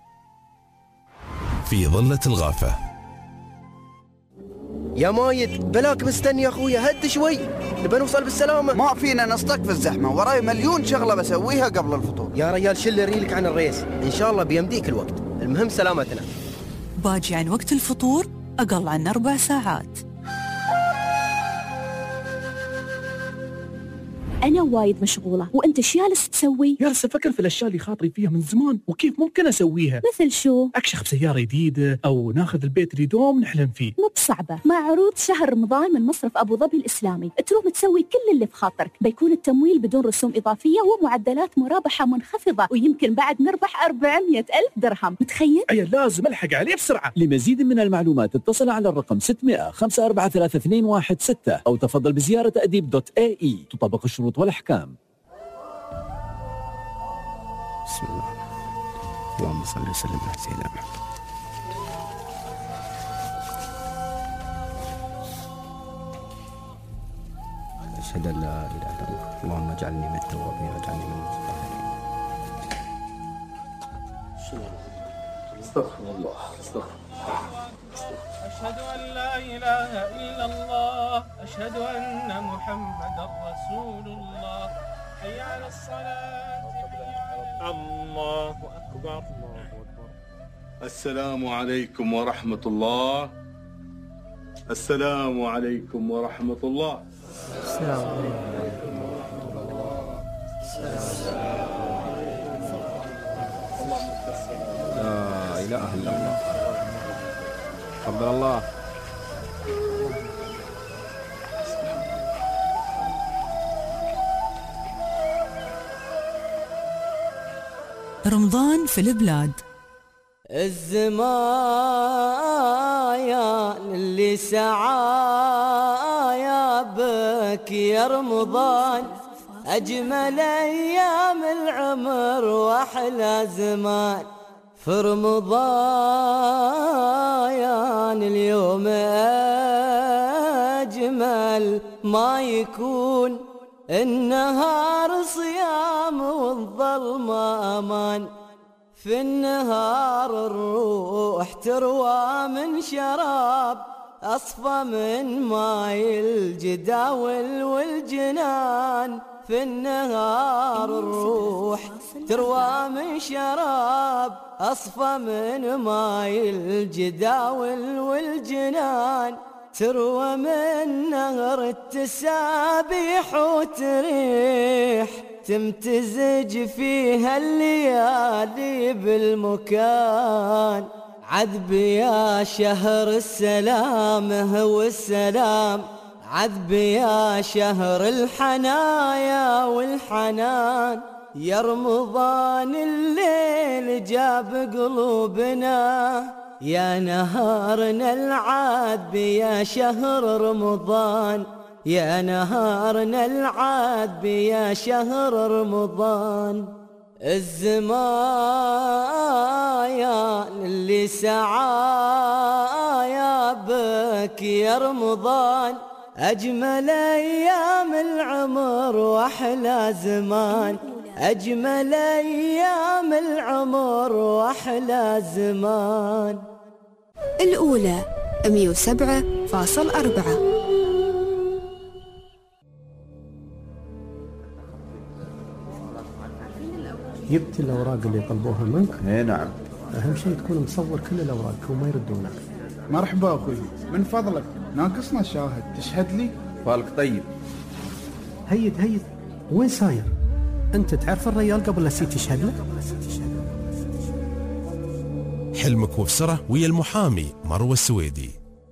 في ظلة الغافة. يا مايد بلاك مستني يا أخويا، هد شوي نبى نوصل بالسلامة. ما فينا نصطك في الزحمة، وراي مليون شغلة بسويها قبل الفطور. يا ريال شل ريلك عن الريس، إن شاء الله بيمديك الوقت، المهم سلامتنا. باجي عن وقت الفطور أقل عن 4 ساعات. أنا وايد مشغولة، وأنت شو جالس تسوي؟ جالس أفكر في الأشياء اللي خاطري فيها من زمان وكيف ممكن أسويها. مثل شو؟ أكشخ بسيارة جديدة أو ناخذ البيت اللي دوم نحلم فيه. مو بصعبة، مع عروض شهر رمضان من مصرف أبو ظبي الإسلامي تروح تسوي كل اللي في خاطرك. بيكون التمويل بدون رسوم إضافية ومعدلات مرابحة منخفضة، ويمكن بعد نربح 400,000 درهم. متخيل؟ أي لازم ألحق عليه بسرعة. لمزيد من المعلومات اتصل على الرقم 600-543-216 أو تفضل بزيارة أديب.ae. تطبق الشروط والأحكام. بسم الله اللهم صل وسلم على سيدنا محمد. أشهد أن لا إله إلا الله. اللهم اجعلني من التوابين واجعلني من المتطهرين. استغفر الله. أشهد أن لا إله إلا الله، أشهد أن محمدا رسول الله، حي على الصلاة، الله أكبر. السلام عليكم ورحمة الله. السلام عليكم ورحمة الله. السلام عليكم. لا إله إلا الله. تقبل الله. رمضان في البلاد. الزمايا اللي سعايا بك يا رمضان، أجمل أيام العمر وأحلى زمان. في رمضان اليوم أجمل ما يكون، النهار صيام والظلمة أمان، في النهار الروح تروى من شراب أصفى من ماي الجداول والجنان، في النهار الروح تروى من شراب أصفى من ماي الجداول والجنان، تروى من نهر التسابيح وتريح تمتزج فيها الليالي بالمكان. عذب يا شهر السلام هو السلام، عذب يا شهر الحنايا والحنان، يا رمضان الليل جاب قلوبنا، يا نهارنا العذب يا شهر رمضان، يا نهارنا العذب يا شهر رمضان. الزمايا اللي سعايا بك يا رمضان، أجمل أيام العمر وأحلى زمان، أجمل أيام العمر وأحلى زمان. الأولى 107.4. جبت الأوراق اللي طلبوها منك؟ اي نعم. أهم شيء تكون مصور كل الأوراق وما يردونك. مرحبا أخوي، من فضلك ناقصنا شاهد تشهد لي. فالك طيب. هيد وين ساير؟ أنت تعرف الريال قبل لا تشهد له؟ حلمك وبسرة ويا المحامي مروة السويدي.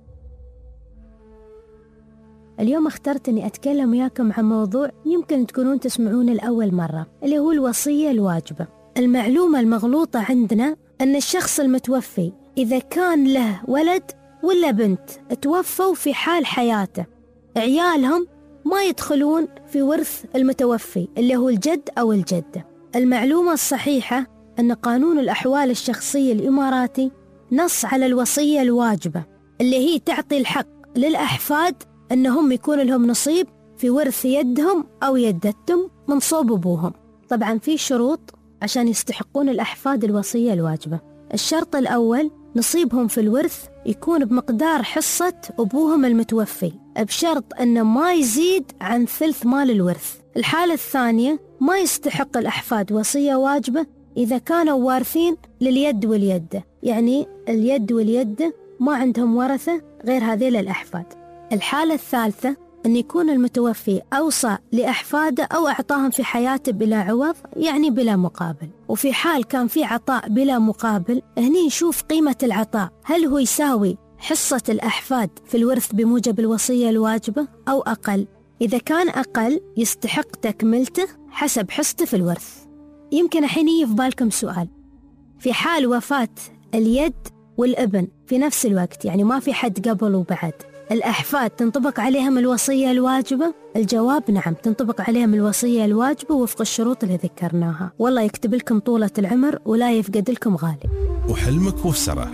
اليوم اخترت أني أتكلم وياكم عن موضوع يمكن تكونون تسمعونه لأول مرة، اللي هو الوصية الواجبة. المعلومة المغلوطة عندنا أن الشخص المتوفي إذا كان له ولد ولا بنت توفوا في حال حياته، عيالهم ما يدخلون في ورث المتوفي اللي هو الجد أو الجدة. المعلومة الصحيحة أن قانون الأحوال الشخصية الإماراتي نص على الوصية الواجبة، اللي هي تعطي الحق للأحفاد أنهم يكون لهم نصيب في ورث يدهم أو يدتهم من صوب أبوهم. طبعا في شروط عشان يستحقون الأحفاد الوصية الواجبة. الشرط الأول نصيبهم في الورث يكون بمقدار حصة أبوهم المتوفي، بشرط أنه ما يزيد عن ثلث مال الورث. الحالة الثانية ما يستحق الأحفاد وصية واجبة إذا كانوا وارثين لليد واليدة، يعني اليد واليدة ما عندهم ورثة غير هذيل الأحفاد. الحالة الثالثة أن يكون المتوفي أوصى لأحفاده أو أعطاهم في حياته بلا عوض، يعني بلا مقابل. وفي حال كان في عطاء بلا مقابل، هني نشوف قيمة العطاء، هل هو يساوي حصة الأحفاد في الورث بموجب الوصية الواجبة أو أقل. إذا كان أقل يستحق تكملته حسب حصته في الورث. يمكن الحين يجي في بالكم سؤال، في حال وفاة اليد والابن في نفس الوقت، يعني ما في حد قبل وبعد، الأحفاد تنطبق عليهم الوصية الواجبة؟ الجواب نعم، تنطبق عليهم الوصية الواجبة وفق الشروط اللي ذكرناها. والله يكتب لكم طولة العمر ولا يفقد لكم غالي. وحلمك وبسرة.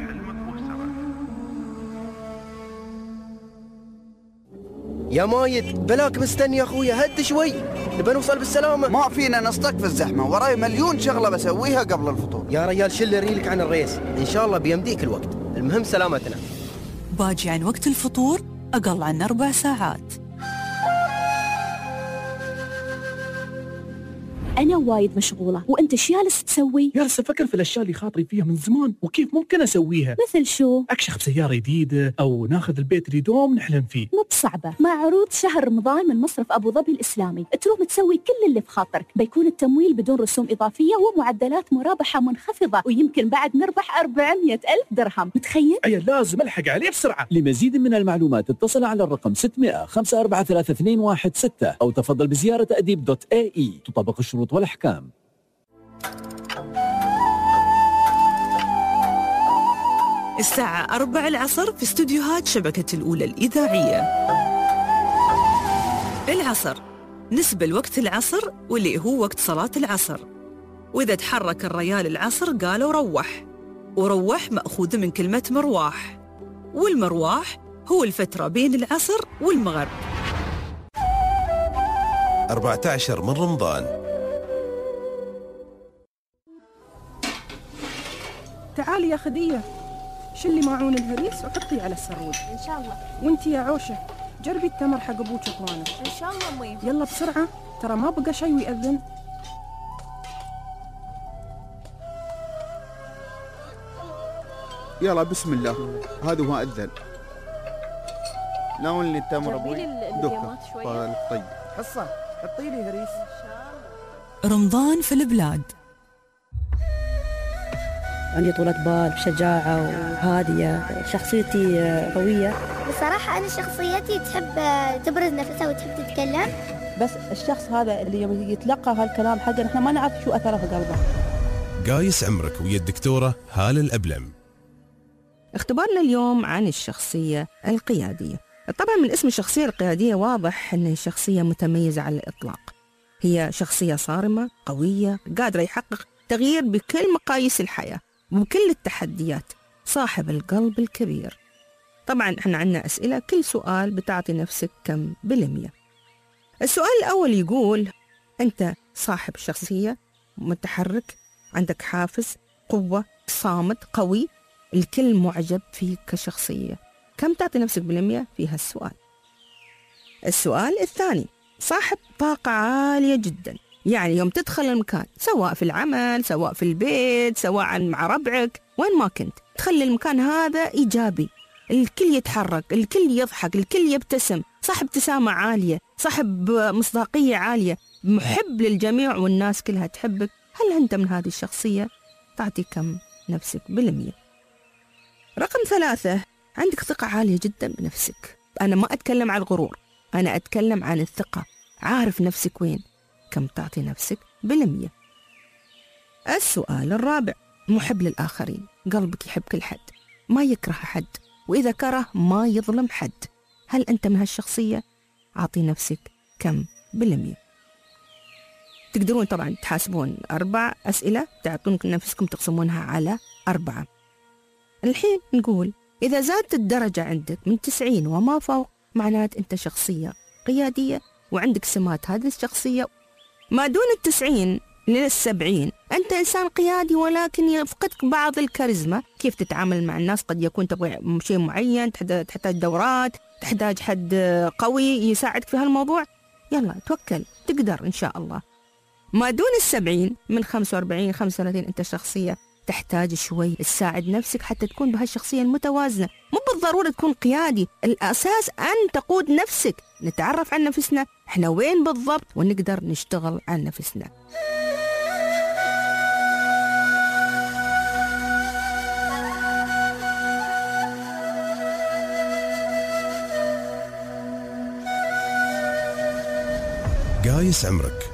يا مايد بلاك مستني يا أخويا، هد شوي نبى نوصل بالسلامة. ما فينا نصطك في الزحمة، وراي مليون شغلة بسويها قبل الفطور. يا ريال شل ريلك عن الريس، إن شاء الله بيمديك الوقت، المهم سلامتنا. باجي عن وقت الفطور أقل عن 4 ساعات. أنا وايد مشغولة، وأنت شو جالس تسوي؟ جالس أفكر في الأشياء اللي خاطري فيها من زمان وكيف ممكن أسويها. مثل شو؟ أكشخ بسيارة جديدة أو ناخذ البيت اللي دوم نحلم فيه. مو بصعبة، مع عروض شهر رمضان من مصرف أبو ظبي الإسلامي تروم تسوي كل اللي في خاطرك. بيكون التمويل بدون رسوم إضافية ومعدلات مرابحة منخفضة، ويمكن بعد نربح 400,000 درهم. متخيل؟ أي لازم ألحق عليه بسرعة. لمزيد من المعلومات اتصل على الرقم 600-543-216 أو تفضل بزيارة أديب.ae. تطبق الشروط والأحكام. الساعة 4 العصر في استوديوهات شبكة الأولى الإذاعية. العصر نسبة لوقت العصر واللي هو وقت صلاة العصر، وإذا تحرك الريال العصر قالوا روح، وروح مأخوذ من كلمة مرواح، والمرواح هو الفترة بين العصر والمغرب. 14 من رمضان. تعالي يا خدية، شلي معون الهريس وحطيه على السرود. إن شاء الله. وانتي يا عوشة جربي التمر حق أبوك وإخوانك. إن شاء الله أمي. يلا بسرعة، ترى ما بقى شي ويأذن. يلا بسم الله، هذا هو أذن. ناولني التمر أبوي. اليمات شوية. طيب حصة حطي لي هريس. رمضان في البلاد. عندي طولة بال، شجاعة وهادية، شخصيتي قوية. بصراحة أنا شخصيتي تحب تبرز نفسها وتحب تتكلم. بس الشخص هذا اللي يوم يتلقى هالكلام حقنا احنا ما نعرف شو أثره في قلبه. قايس عمرك ويا الدكتورة هالة الأبلم. اختبارنا اليوم عن الشخصية القيادية. طبعا من اسم الشخصية القيادية واضح أنها شخصية متميزة على الإطلاق. هي شخصية صارمة، قوية، قادرة يحقق تغيير بكل مقاييس الحياة وبكل التحديات، صاحب القلب الكبير. طبعا احنا عندنا أسئلة، كل سؤال بتعطي نفسك كم بالمية. السؤال الأول يقول: أنت صاحب شخصية متحرك، عندك حافز، قوة، صامت، قوي، الكل معجب فيك كشخصية، كم تعطي نفسك بالمية في هالسؤال؟ السؤال الثاني: صاحب طاقة عالية جدا، يعني يوم تدخل المكان سواء في العمل سواء في البيت سواء مع ربعك وين ما كنت، تخلي المكان هذا إيجابي، الكل يتحرك، الكل يضحك، الكل يبتسم، صاحب ابتسامة عالية، صاحب مصداقية عالية، محب للجميع والناس كلها تحبك. هل أنت من هذه الشخصية؟ تعطي كم نفسك بالمية؟ رقم 3: عندك ثقة عالية جدا بنفسك. أنا ما أتكلم عن الغرور، أنا أتكلم عن الثقة، عارف نفسك وين، كم تعطي نفسك بالمية؟ السؤال الرابع: محب للآخرين، قلبك يحب كل حد، ما يكره حد، وإذا كره ما يظلم حد. هل أنت من هالشخصية؟ أعطي نفسك كم بالمية؟ تقدرون طبعا تحاسبون 4 أسئلة، تعطونك نفسكم تقسمونها على 4. الحين نقول إذا زادت الدرجة عندك من 90 وما فوق، معنات أنت شخصية قيادية وعندك سمات هذه الشخصية. ما دون 90 لل70 أنت إنسان قيادي ولكن يفقدك بعض الكاريزما، كيف تتعامل مع الناس، قد يكون تبغى شيء معين، تحتاج دورات، تحتاج حد قوي يساعدك في هالموضوع. يلا توكل، تقدر إن شاء الله. ما دون 70 من 45 35 أنت شخصية تحتاج شوي تساعد نفسك حتى تكون بهالشخصية المتوازنة. مو بالضرورة تكون قيادي، الأساس أن تقود نفسك، نتعرف عن نفسنا إحنا وين بالضبط ونقدر نشتغل عن نفسنا. قايس عمرك.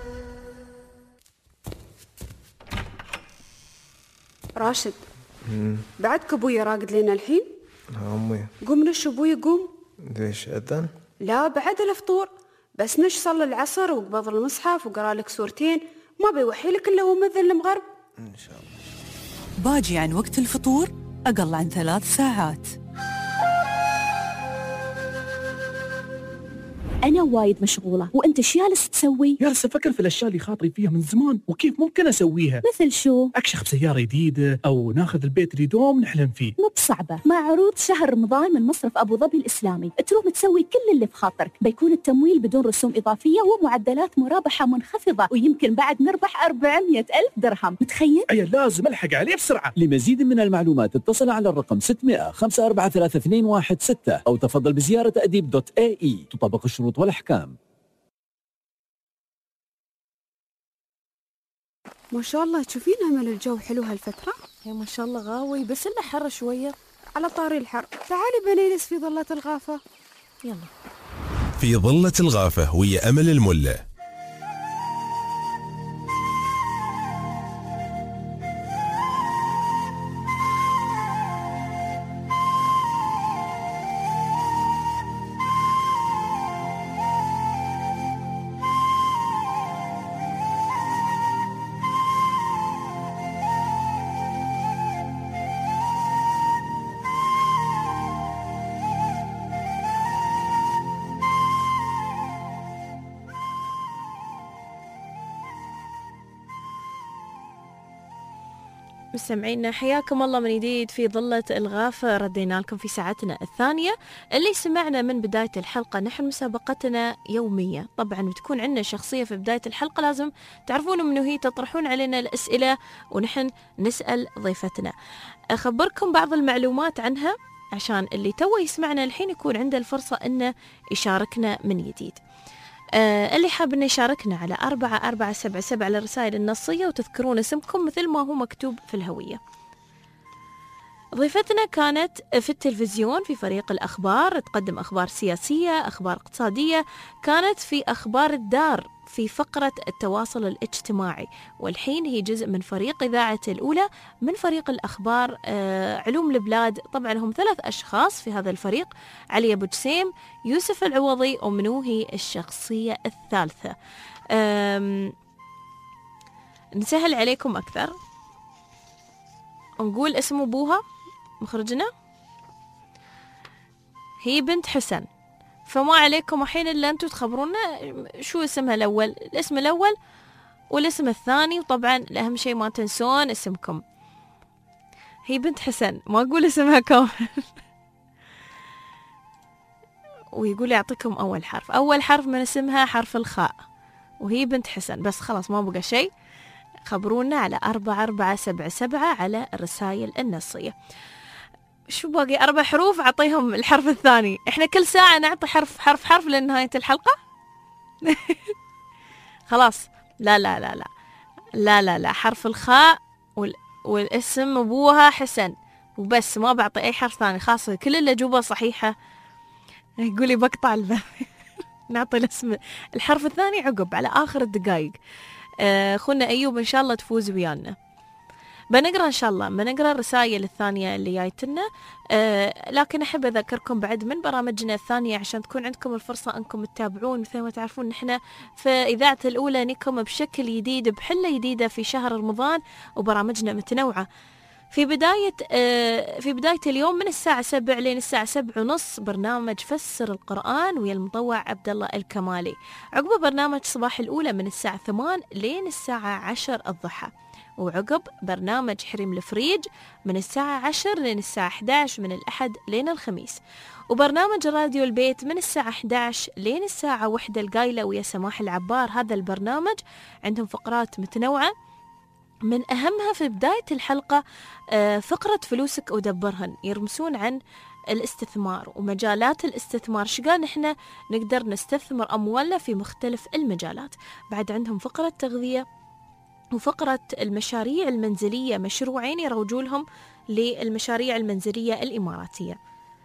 راشد، بعدك ابوي راقد لنا الحين؟ أمي. قوم نش ابوي قوم. ليش أذن؟ لا بعد الفطور، بس نش صلى العصر وقبض المصحف وقرا لك سورتين، ما بيوحي لك الا هو مذن المغرب. إن شاء الله. باجي عن وقت الفطور أقل عن 3 ساعات. أنا وايد مشغولة وأنت شو جالس تسوي؟ جالس أفكر في الأشياء اللي خاطري فيها من زمان وكيف ممكن أسويها. مثل شو؟ أكشخ بسيارة جديدة أو ناخذ البيت اللي دوم نحلم فيه. مو بصعبة، مع عروض شهر رمضان من مصرف أبو ظبي الإسلامي تروم تسوي كل اللي في خاطرك. بيكون التمويل بدون رسوم إضافية ومعدلات مرابحة منخفضة، ويمكن بعد نربح 400,000 درهم. متخيل؟ أي لازم ألحق عليه بسرعة. لمزيد من المعلومات اتصل على الرقم 600-543-216 أو تفضل بزيارة أديب.ae. تطبق الشروط والأحكام. ما شاء الله تشوفين أمل الجو حلو هالفترة؟ هي ما شاء الله غاوي، بس إنه حر شوية. على طاري الحر، تعالي بنجلس في ظلة الغافة. يلا. في ظلة الغافة ويا أمل الملة. مستمعينا حياكم الله من جديد في ظلة الغافة. ردينا لكم في ساعتنا الثانية. اللي سمعنا من بداية الحلقة نحن مسابقتنا يومية، طبعا بتكون عندنا شخصية في بداية الحلقة لازم تعرفون منو هي، تطرحون علينا الأسئلة ونحن نسأل ضيفتنا. أخبركم بعض المعلومات عنها عشان اللي توه يسمعنا الحين يكون عنده الفرصة أنه يشاركنا من جديد. اللي حاب أنه يشاركنا على 4477 على الرسائل النصية، وتذكرون اسمكم مثل ما هو مكتوب في الهوية. ضيفتنا كانت في التلفزيون في فريق الأخبار، تقدم أخبار سياسية، أخبار اقتصادية، كانت في أخبار الدار في فقرة التواصل الاجتماعي، والحين هي جزء من فريق إذاعة الأولى من فريق الأخبار علوم البلاد. طبعا هم 3 أشخاص في هذا الفريق، علي أبو جسيم، يوسف العوضي، ومنو هي الشخصية الثالثة. نسهل عليكم أكثر، نقول اسم أبوها مخرجنا، هي بنت حسن، فما عليكم الحين إلا أنتم تخبرونا شو اسمها الأول، الاسم الأول والاسم الثاني، وطبعا الأهم شيء ما تنسون اسمكم. هي بنت حسن، ما أقول اسمها كامل. ويقول يعطيكم أول حرف من اسمها حرف الخاء، وهي بنت حسن، بس خلاص ما بقى شيء. خبرونا على 4477 على الرسائل النصية. شو باقي 4 حروف، أعطيهم الحرف الثاني. إحنا كل ساعة نعطي حرف لنهاية الحلقة. خلاص لا لا لا لا لا لا لا، حرف الخاء والاسم أبوها حسن وبس، ما بعطي أي حرف ثاني، خاصة كل اللي أجوبة صحيحة يقولي بقطع الباب. نعطي الاسم الحرف الثاني عقب على آخر الدقائق. أخونا أيوب إن شاء الله تفوز ويانا. بنقرأ إن شاء الله بنقرأ الرسائل الثانية اللي جايتنا، لكن أحب أذكركم بعد من برامجنا الثانية عشان تكون عندكم الفرصة أنكم تتابعون. مثل ما تعرفون نحن في إذاعة الأولى نكم بشكل جديد بحلة جديدة في شهر رمضان، وبرامجنا متنوعة. في بداية اليوم من الساعة 7 لين الساعة 7:30 برنامج فسر القرآن ويا المطوع عبد الله الكمالي. عقب برنامج صباح الأولى من الساعة 8 لين الساعة 10 الضحى. وعقب برنامج حريم الفريج من الساعة 10 لين الساعة 11 من الأحد لين الخميس. وبرنامج راديو البيت من الساعة 11 لين الساعة 1 القايلة ويا سماح العبار. هذا البرنامج عندهم فقرات متنوعة، من أهمها في بداية الحلقة فقرة فلوسك ودبرهن، يرمسون عن الاستثمار ومجالات الاستثمار، شقال نحن نقدر نستثمر أموالنا في مختلف المجالات. بعد عندهم فقرة تغذية وفقرة المشاريع المنزلية، مشروعين يروجوا لهم للمشاريع المنزلية الإماراتية.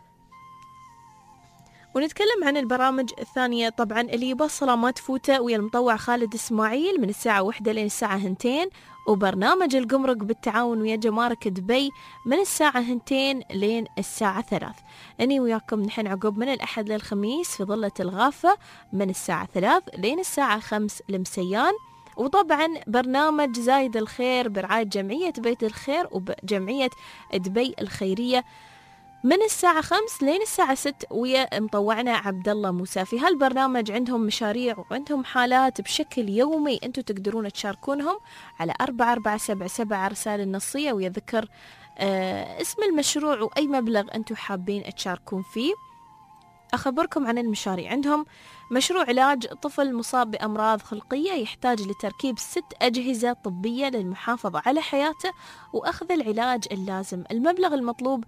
ونتكلم عن البرامج الثانية طبعا اللي يبصله ما تفوته ويا المطوع خالد إسماعيل من الساعة 1 لين الساعة 2، وبرنامج القمرق بالتعاون ويا جمارك دبي من الساعة 2 لين الساعة 3. أني وياكم نحن عقب من الأحد للخميس في ظلة الغافة من الساعة 3 لين الساعة 5 المسيان. وطبعا برنامج زايد الخير برعاية جمعية بيت الخير وجمعية دبي الخيرية من الساعة 5 لين الساعة 6 ويا مطوعنا عبد الله موسى. في هالبرنامج عندهم مشاريع وعندهم حالات بشكل يومي، انتم تقدرون تشاركونهم على 4477 رسالة النصية ويا ذكر اسم المشروع وأي مبلغ انتم حابين تشاركون فيه. أخبركم عن المشاريع. عندهم مشروع علاج طفل مصاب بأمراض خلقية يحتاج لتركيب 6 أجهزة طبية للمحافظة على حياته وأخذ العلاج اللازم. المبلغ المطلوب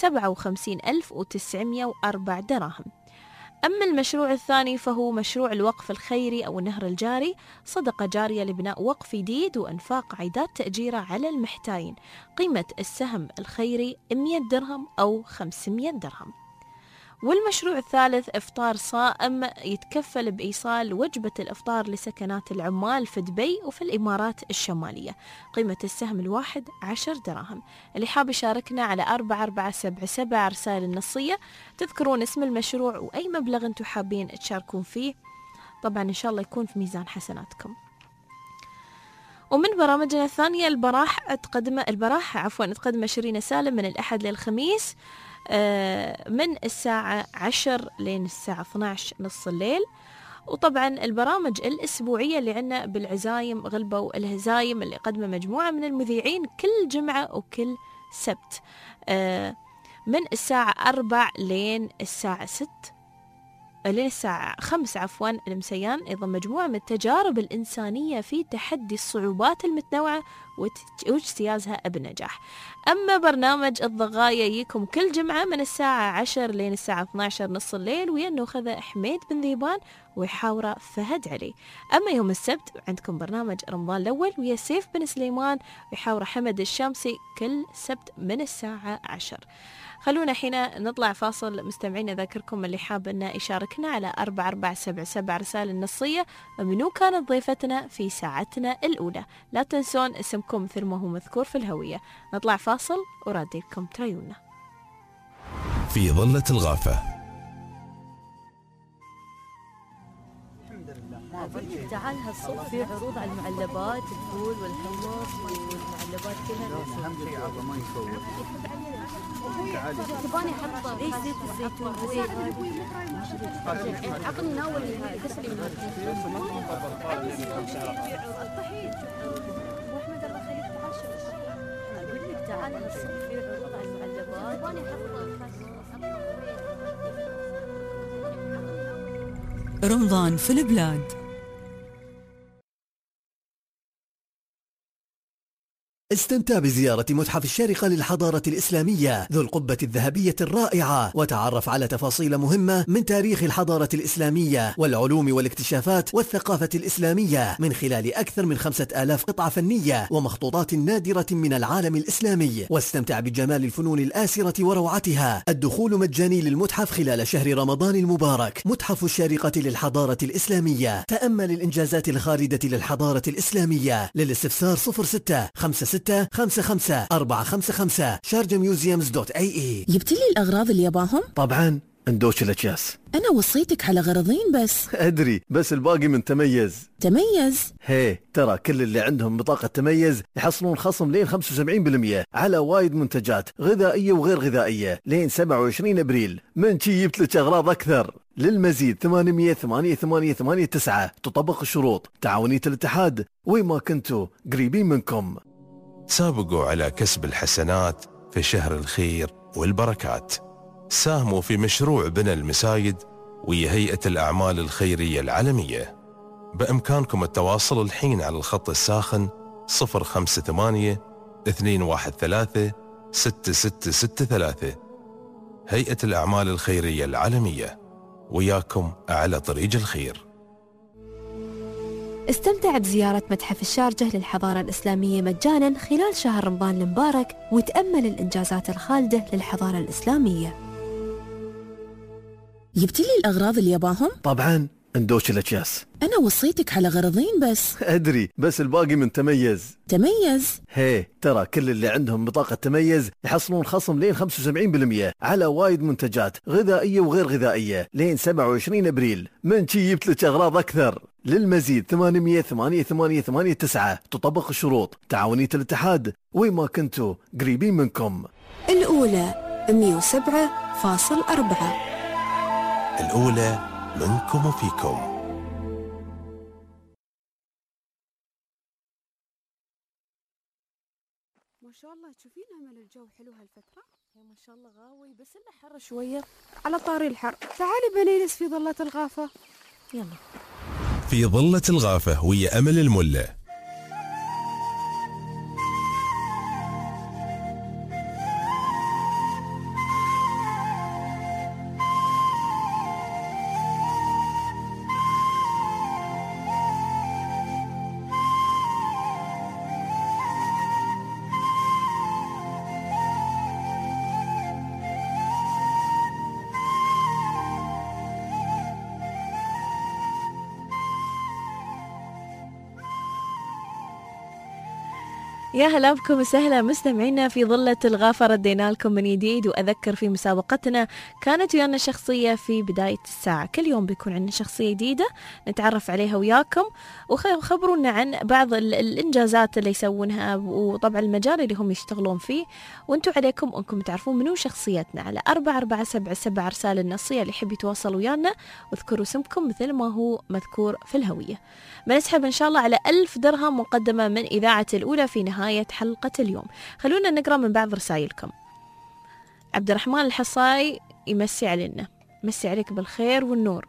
57,904 دراهم. أما المشروع الثاني فهو مشروع الوقف الخيري أو النهر الجاري، صدقة جارية لبناء وقف جديد وإنفاق عيدات تأجيرة على المحتاجين. قيمة السهم الخيري 100 درهم أو 500 درهم. والمشروع الثالث إفطار صائم يتكفل بإيصال وجبة الإفطار لسكنات العمال في دبي وفي الإمارات الشمالية. قيمة السهم الواحد 10 دراهم. اللي حاب يشاركنا على 4477 رسائل النصية، تذكرون اسم المشروع وأي مبلغ أنتم حابين تشاركون فيه، طبعا إن شاء الله يكون في ميزان حسناتكم. ومن برامجنا الثانية البراح تقدم شيرين سالم من الأحد للخميس من الساعة 10 لين الساعة 12 نص الليل. وطبعا البرامج الأسبوعية اللي عنا بالعزايم غلبوا الهزايم اللي قدمه مجموعة من المذيعين كل جمعة وكل سبت من الساعة 4 لين الساعة 6 لين الساعة 5 المسيان. أيضا مجموعة من التجارب الإنسانية في تحدي الصعوبات المتنوعة واجتيازها بنجاح. أما برنامج الضغاية يجيكم كل جمعة من الساعة 10 لين الساعة 12 نص الليل، ويا أنه خذ حميد بن ذيبان ويحاوره فهد علي. أما يوم السبت عندكم برنامج رمضان الأول ويا سيف بن سليمان ويحاوره حمد الشامسي كل سبت من الساعة 10. خلونا حين نطلع فاصل مستمعين. أذكركم اللي حاب أنه يشاركنا على 4477 رسالة النصية منو كانت ضيفتنا في ساعتنا الأولى. لا تنسون اسمكم مثل ما هو مذكور في الهوية. نطلع فاصل وراديكم تريونا. في ظلة الغافة. تعال هالصوب في عروض على المعلبات، الفول والحمص والمعلبات كلها. اهم شيء عرضه ما يصور. تباني احط ايش زيت الزيتون عقلي ناول كسري من اقول لك تعال هالصوب في عروض على المعلبات. تباني رمضان في البلاد. استمتع بزيارة متحف الشارقة للحضارة الإسلامية ذو القبة الذهبية الرائعة، وتعرف على تفاصيل مهمة من تاريخ الحضارة الإسلامية والعلوم والاكتشافات والثقافة الإسلامية من خلال أكثر من 5000 قطعة فنية ومخطوطات نادرة من العالم الإسلامي. واستمتع بجمال الفنون الآسرة وروعتها. الدخول مجاني للمتحف خلال شهر رمضان المبارك. متحف الشارقة للحضارة الإسلامية. تأمل الإنجازات الخالدة للحضارة الإسلامية. للاستفسار 06565455 sharjamuseums.ae. جبت لي الأغراض اللي يباهم؟ طبعا اندوش الأكياس. أنا وصيتك على غرضين بس. أدري، بس الباقي من تميز. تميز؟ هي ترى كل اللي عندهم بطاقة تميز يحصلون خصم لين 75% على وايد منتجات غذائية وغير غذائية لين 27 أبريل. من شي جبت لك أغراض أكثر. للمزيد 800-8889. تطبق الشروط. تعاونية الاتحاد، وين ما كنتوا قريبين منكم. سابقوا على كسب الحسنات في شهر الخير والبركات. ساهموا في مشروع بناء المساجد وهي هيئة الأعمال الخيرية العالمية. بإمكانكم التواصل الحين على الخط الساخن 058-213-6663. هيئة الأعمال الخيرية العالمية، وياكم على طريق الخير. استمتع بزيارة متحف الشارجة للحضارة الإسلامية مجانا خلال شهر رمضان المبارك، وتأمل الإنجازات الخالدة للحضارة الإسلامية. جبت لي الأغراض اللي يباهم؟ طبعا اندوش الأكياس. أنا وصيتك على غرضين بس. أدري، بس الباقي من تميز. تميز؟ هي ترى كل اللي عندهم بطاقة تميز يحصلون خصم لين 75% على وايد منتجات غذائية وغير غذائية لين 27 أبريل. من شي جبت لك أغراض أكثر. للمزيد 800-8889. تطبق الشروط. تعاونية الاتحاد، وين ما كنتوا قريبين منكم. الأولى 107.4. الأولى منكم وفيكم. ما شاء الله تشوفين أمل الجو حلو هالفترة. ما شاء الله غاوي بس إنه حر شوية. على طاري الحر، تعالي بنجلس في ظلة الغافة. يلا. في ظلة الغافة ويا أمل الملة. يا هلا بكم وسهلا مستمعينا في ظلة الغافة. ردينا لكم من جديد، وأذكر في مسابقتنا كانت ويانا شخصية في بداية الساعة. كل يوم بيكون عندنا شخصية جديدة نتعرف عليها وياكم، وخبرونا عن بعض الإنجازات اللي يسوونها وطبعا المجال اللي هم يشتغلون فيه، وانتم عليكم أنكم تعرفون منو شخصيتنا على 4477 رسالة النصية. اللي يحب يتواصل ويانا واذكروا اسمكم مثل ما هو مذكور في الهوية. بنسحب إن شاء الله على 1000 درهم مقدمة من إذاعة الأولى في نهاية حلقة اليوم. خلونا نقرأ من بعض رسائلكم. عبد الرحمن الحصاي يمسي علينا، مسي عليك بالخير والنور.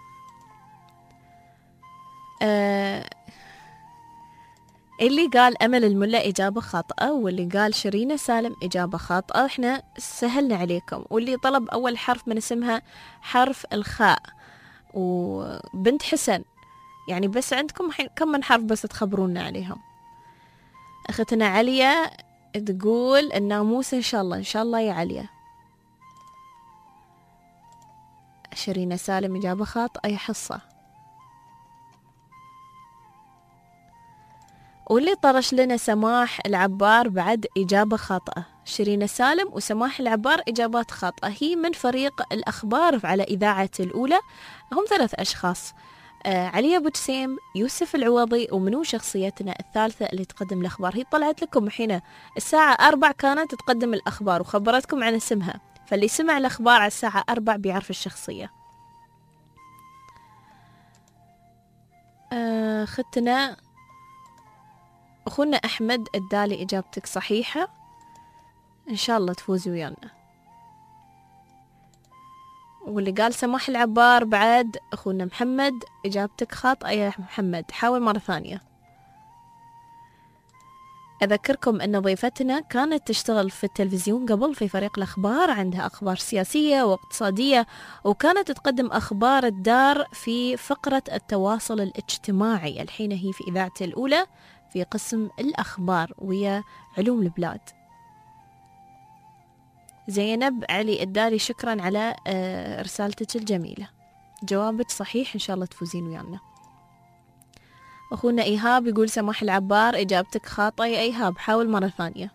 اللي قال أمل الملا إجابة خاطئة، واللي قال شيرين سالم إجابة خاطئة. إحنا سهلنا عليكم. واللي طلب أول حرف من اسمها حرف الخاء، وبنت حسن يعني بس عندكم كم من حرف بس تخبرونا عليهم. أختنا عليا تقول الناموس إن شاء الله، إن شاء الله يا عليا. شيرين سالم إجابة خاطئة يا حصة. واللي طرش لنا سماح العبار بعد إجابة خاطئة. شيرين سالم وسماح العبار إجابات خاطئة. هي من فريق الأخبار على إذاعة الأولى، هم 3 أشخاص، علي أبو جسيم، يوسف العوضي، ومنو شخصيتنا الثالثة اللي تقدم الأخبار. هي طلعت لكم حين الساعة 4 كانت تقدم الأخبار وخبرتكم عن اسمها، فاللي سمع الأخبار على الساعة 4 بيعرف الشخصية. ختنا أخونا أحمد الدالي إجابتك صحيحة، إن شاء الله تفوزي ويانا. واللي قال سماح العبار بعد أخونا محمد إجابتك خاطئة يا محمد، حاول مرة ثانية. أذكركم أن ضيفتنا كانت تشتغل في التلفزيون قبل في فريق الأخبار، عندها أخبار سياسية واقتصادية، وكانت تقدم أخبار الدار في فقرة التواصل الاجتماعي. الحين هي في إذاعة الأولى في قسم الأخبار ويا علوم البلاد. زينب علي الداري شكرا على رسالتك الجميلة، جوابك صحيح، إن شاء الله تفوزين ويانا. أخونا إيهاب يقول سماح العبار إجابتك خاطئة يا إيهاب، حاول مرة ثانية.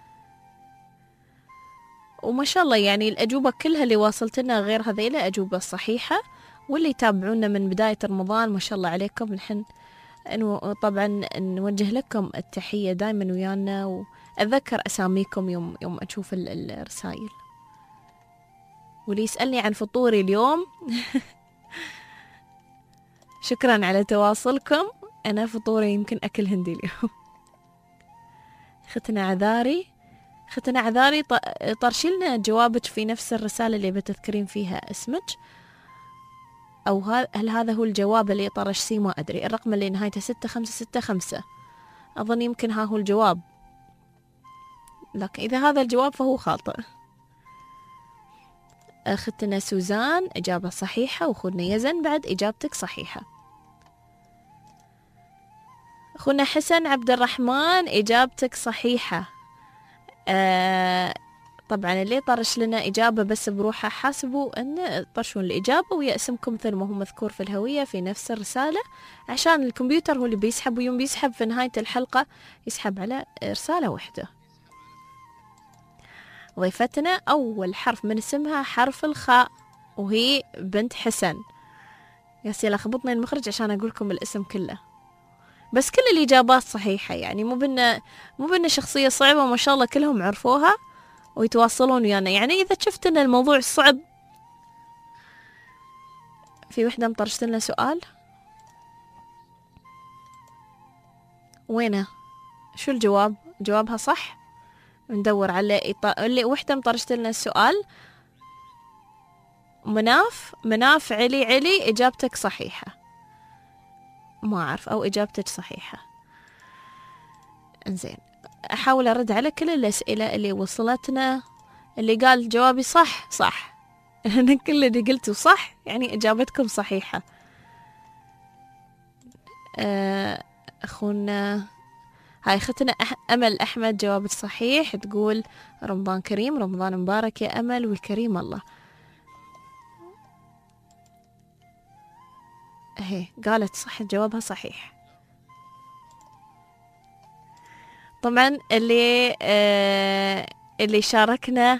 وما شاء الله يعني الأجوبة كلها اللي واصلتنا غير هذيلا أجوبة صحيحة. واللي يتابعونا من بداية رمضان ما شاء الله عليكم، نحن طبعا نوجه لكم التحية دائما ويانا، وأذكر أساميكم يوم أشوف الرسائل. واللي يسألني عن فطوري اليوم شكرا على تواصلكم. أنا فطوري يمكن أكل هندي اليوم. ختنا عذاري طرشلنا جوابك في نفس الرسالة اللي بتذكرين فيها اسمك، أو هل هذا هو الجواب اللي طرش سي؟ ما أدري. الرقم اللي نهايته 6565 أظن يمكن ها هو الجواب، لكن إذا هذا الجواب فهو خاطئ. أختنا سوزان إجابة صحيحة، وأخونا يزن بعد إجابتك صحيحة. أخونا حسن عبد الرحمن إجابتك صحيحة. طبعا اللي طرش لنا إجابة بس بروحه حاسبوا أن طرشون الإجابة ويا اسمكم مثل ما هو مذكور في الهوية في نفس الرسالة، عشان الكمبيوتر هو اللي بيسحب، ويوم بيسحب في نهاية الحلقة يسحب على رسالة واحدة. ضيفتنا أول حرف من اسمها حرف الخاء، وهي بنت حسن. يا سيلا خبطني المخرج عشان أقول لكم الاسم كله، بس كل الإجابات صحيحة، يعني مو بنا شخصية صعبة، ما شاء الله كلهم عرفوها ويتواصلون ويانا. يعني إذا شفت أن الموضوع صعب، في وحدة مطرشت لنا سؤال، وينه؟ شو الجواب؟ جوابها صح؟ ندور على اللي وحدة مطرشت لنا السؤال. مناف علي إجابتك صحيحة، ما أعرف، أو إجابتك صحيحة. إنزين، أحاول أرد على كل الأسئلة اللي وصلتنا. اللي قال جوابي صح أنا كل اللي قلته صح، يعني إجابتكم صحيحة. أخونا هاي ختنا أمل أحمد جوابك صحيح، تقول رمضان كريم، رمضان مبارك يا أمل، والكريم الله. قالت صح، جوابها صحيح. طبعا اللي شاركنا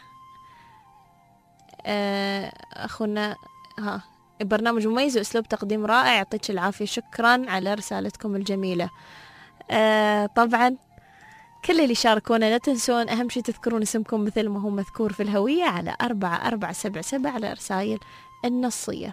أخونا برنامج مميز وأسلوب تقديم رائع، يعطيك العافية، شكرا على رسالتكم الجميلة. طبعا كل اللي شاركونا لا تنسون أهم شيء تذكرون اسمكم مثل ما هو مذكور في الهوية على 4477 على رسائل النصية.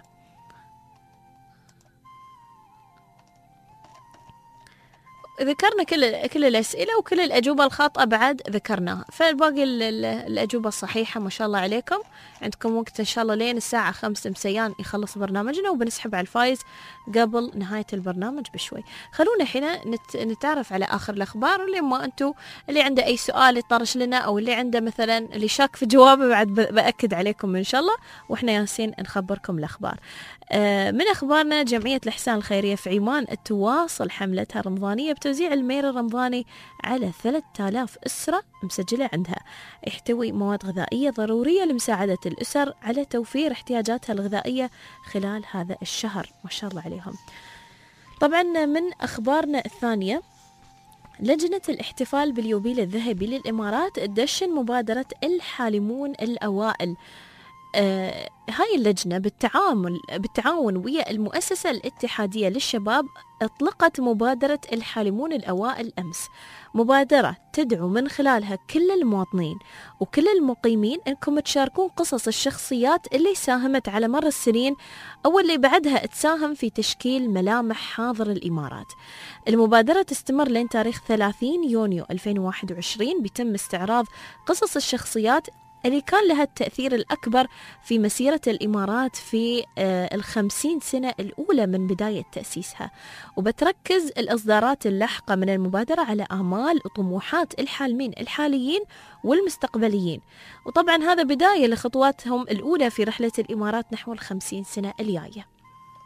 ذكرنا كل الأسئلة وكل الأجوبة الخاطئة بعد ذكرناها، فالباقي الأجوبة الصحيحة ما شاء الله عليكم. عندكم وقت إن شاء الله لين الساعة 5 مسيان يخلص برنامجنا، وبنسحب على الفايز قبل نهاية البرنامج بشوي. خلونا الحين نتعرف على آخر الأخبار، ولما أنتوا اللي عنده أي سؤال يطرش لنا أو اللي عنده مثلا اللي شاك في جوابه بعد بأكد عليكم إن شاء الله، وإحنا ياسين نخبركم الأخبار. من أخبارنا جمعية الإحسان الخيرية في عمان تواصل حملتها الرمضانية بتوزيع المير الرمضاني على 3000 أسرة مسجلة عندها، يحتوي مواد غذائية ضرورية لمساعدة الأسر على توفير احتياجاتها الغذائية خلال هذا الشهر، ما شاء الله عليهم. طبعا من أخبارنا الثانية، لجنة الاحتفال باليوبيل الذهبي للإمارات تدشن مبادرة الحالمون الأوائل. هاي اللجنة بالتعاون ويا المؤسسة الاتحادية للشباب أطلقت مبادرة الحالمون الأوائل أمس، مبادرة تدعو من خلالها كل المواطنين وكل المقيمين أنكم تشاركون قصص الشخصيات اللي ساهمت على مر السنين أو اللي بعدها تساهم في تشكيل ملامح حاضر الإمارات. المبادرة تستمر لين تاريخ 30 يونيو 2021، بيتم استعراض قصص الشخصيات اللي كان لها التأثير الأكبر في مسيرة الإمارات في 50 سنة الأولى من بداية تأسيسها، وبتركز الإصدارات اللاحقة من المبادرة على آمال وطموحات الحالمين الحاليين والمستقبليين، وطبعا هذا بداية لخطواتهم الأولى في رحلة الإمارات نحو 50 سنة الجاية.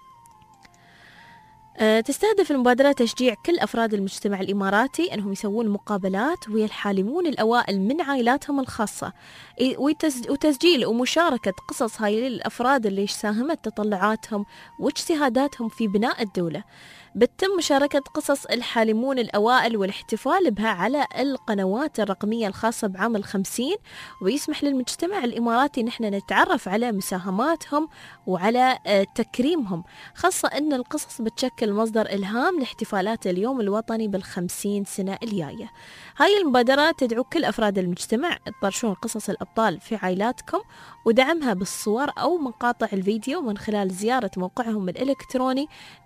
تستهدف المبادرة تشجيع كل أفراد المجتمع الإماراتي أنهم يسوون مقابلات ويا الحالمون الأوائل من عائلاتهم الخاصة، وتسجيل ومشاركة قصص هاي الأفراد اللي ساهمت تطلعاتهم واجتهاداتهم في بناء الدولة. بتم مشاركة قصص الحالمون الأوائل والاحتفال بها على القنوات الرقمية الخاصة بعام 50، ويسمح للمجتمع الإماراتي نحن نتعرف على مساهماتهم وعلى تكريمهم، خاصة أن القصص بتشكل مصدر إلهام لاحتفالات اليوم الوطني بال50 سنة الجاية. هاي المبادرة تدعو كل أفراد المجتمع تطرشون قصص الأبطال في عائلاتكم ودعمها بالصور أو مقاطع الفيديو من خلال زيارة موقعهم الإلكتروني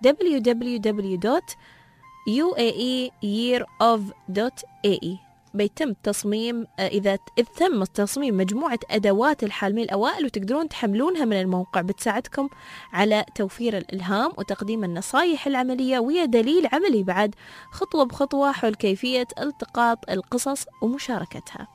www.uaeyearof.ae. بيتم تصميم إذا تم تصميم مجموعة أدوات الحالمين الأوائل وتقدرون تحملونها من الموقع، بتساعدكم على توفير الإلهام وتقديم النصائح العملية ويا دليل عملي بعد خطوة بخطوة حول كيفية التقاط القصص ومشاركتها.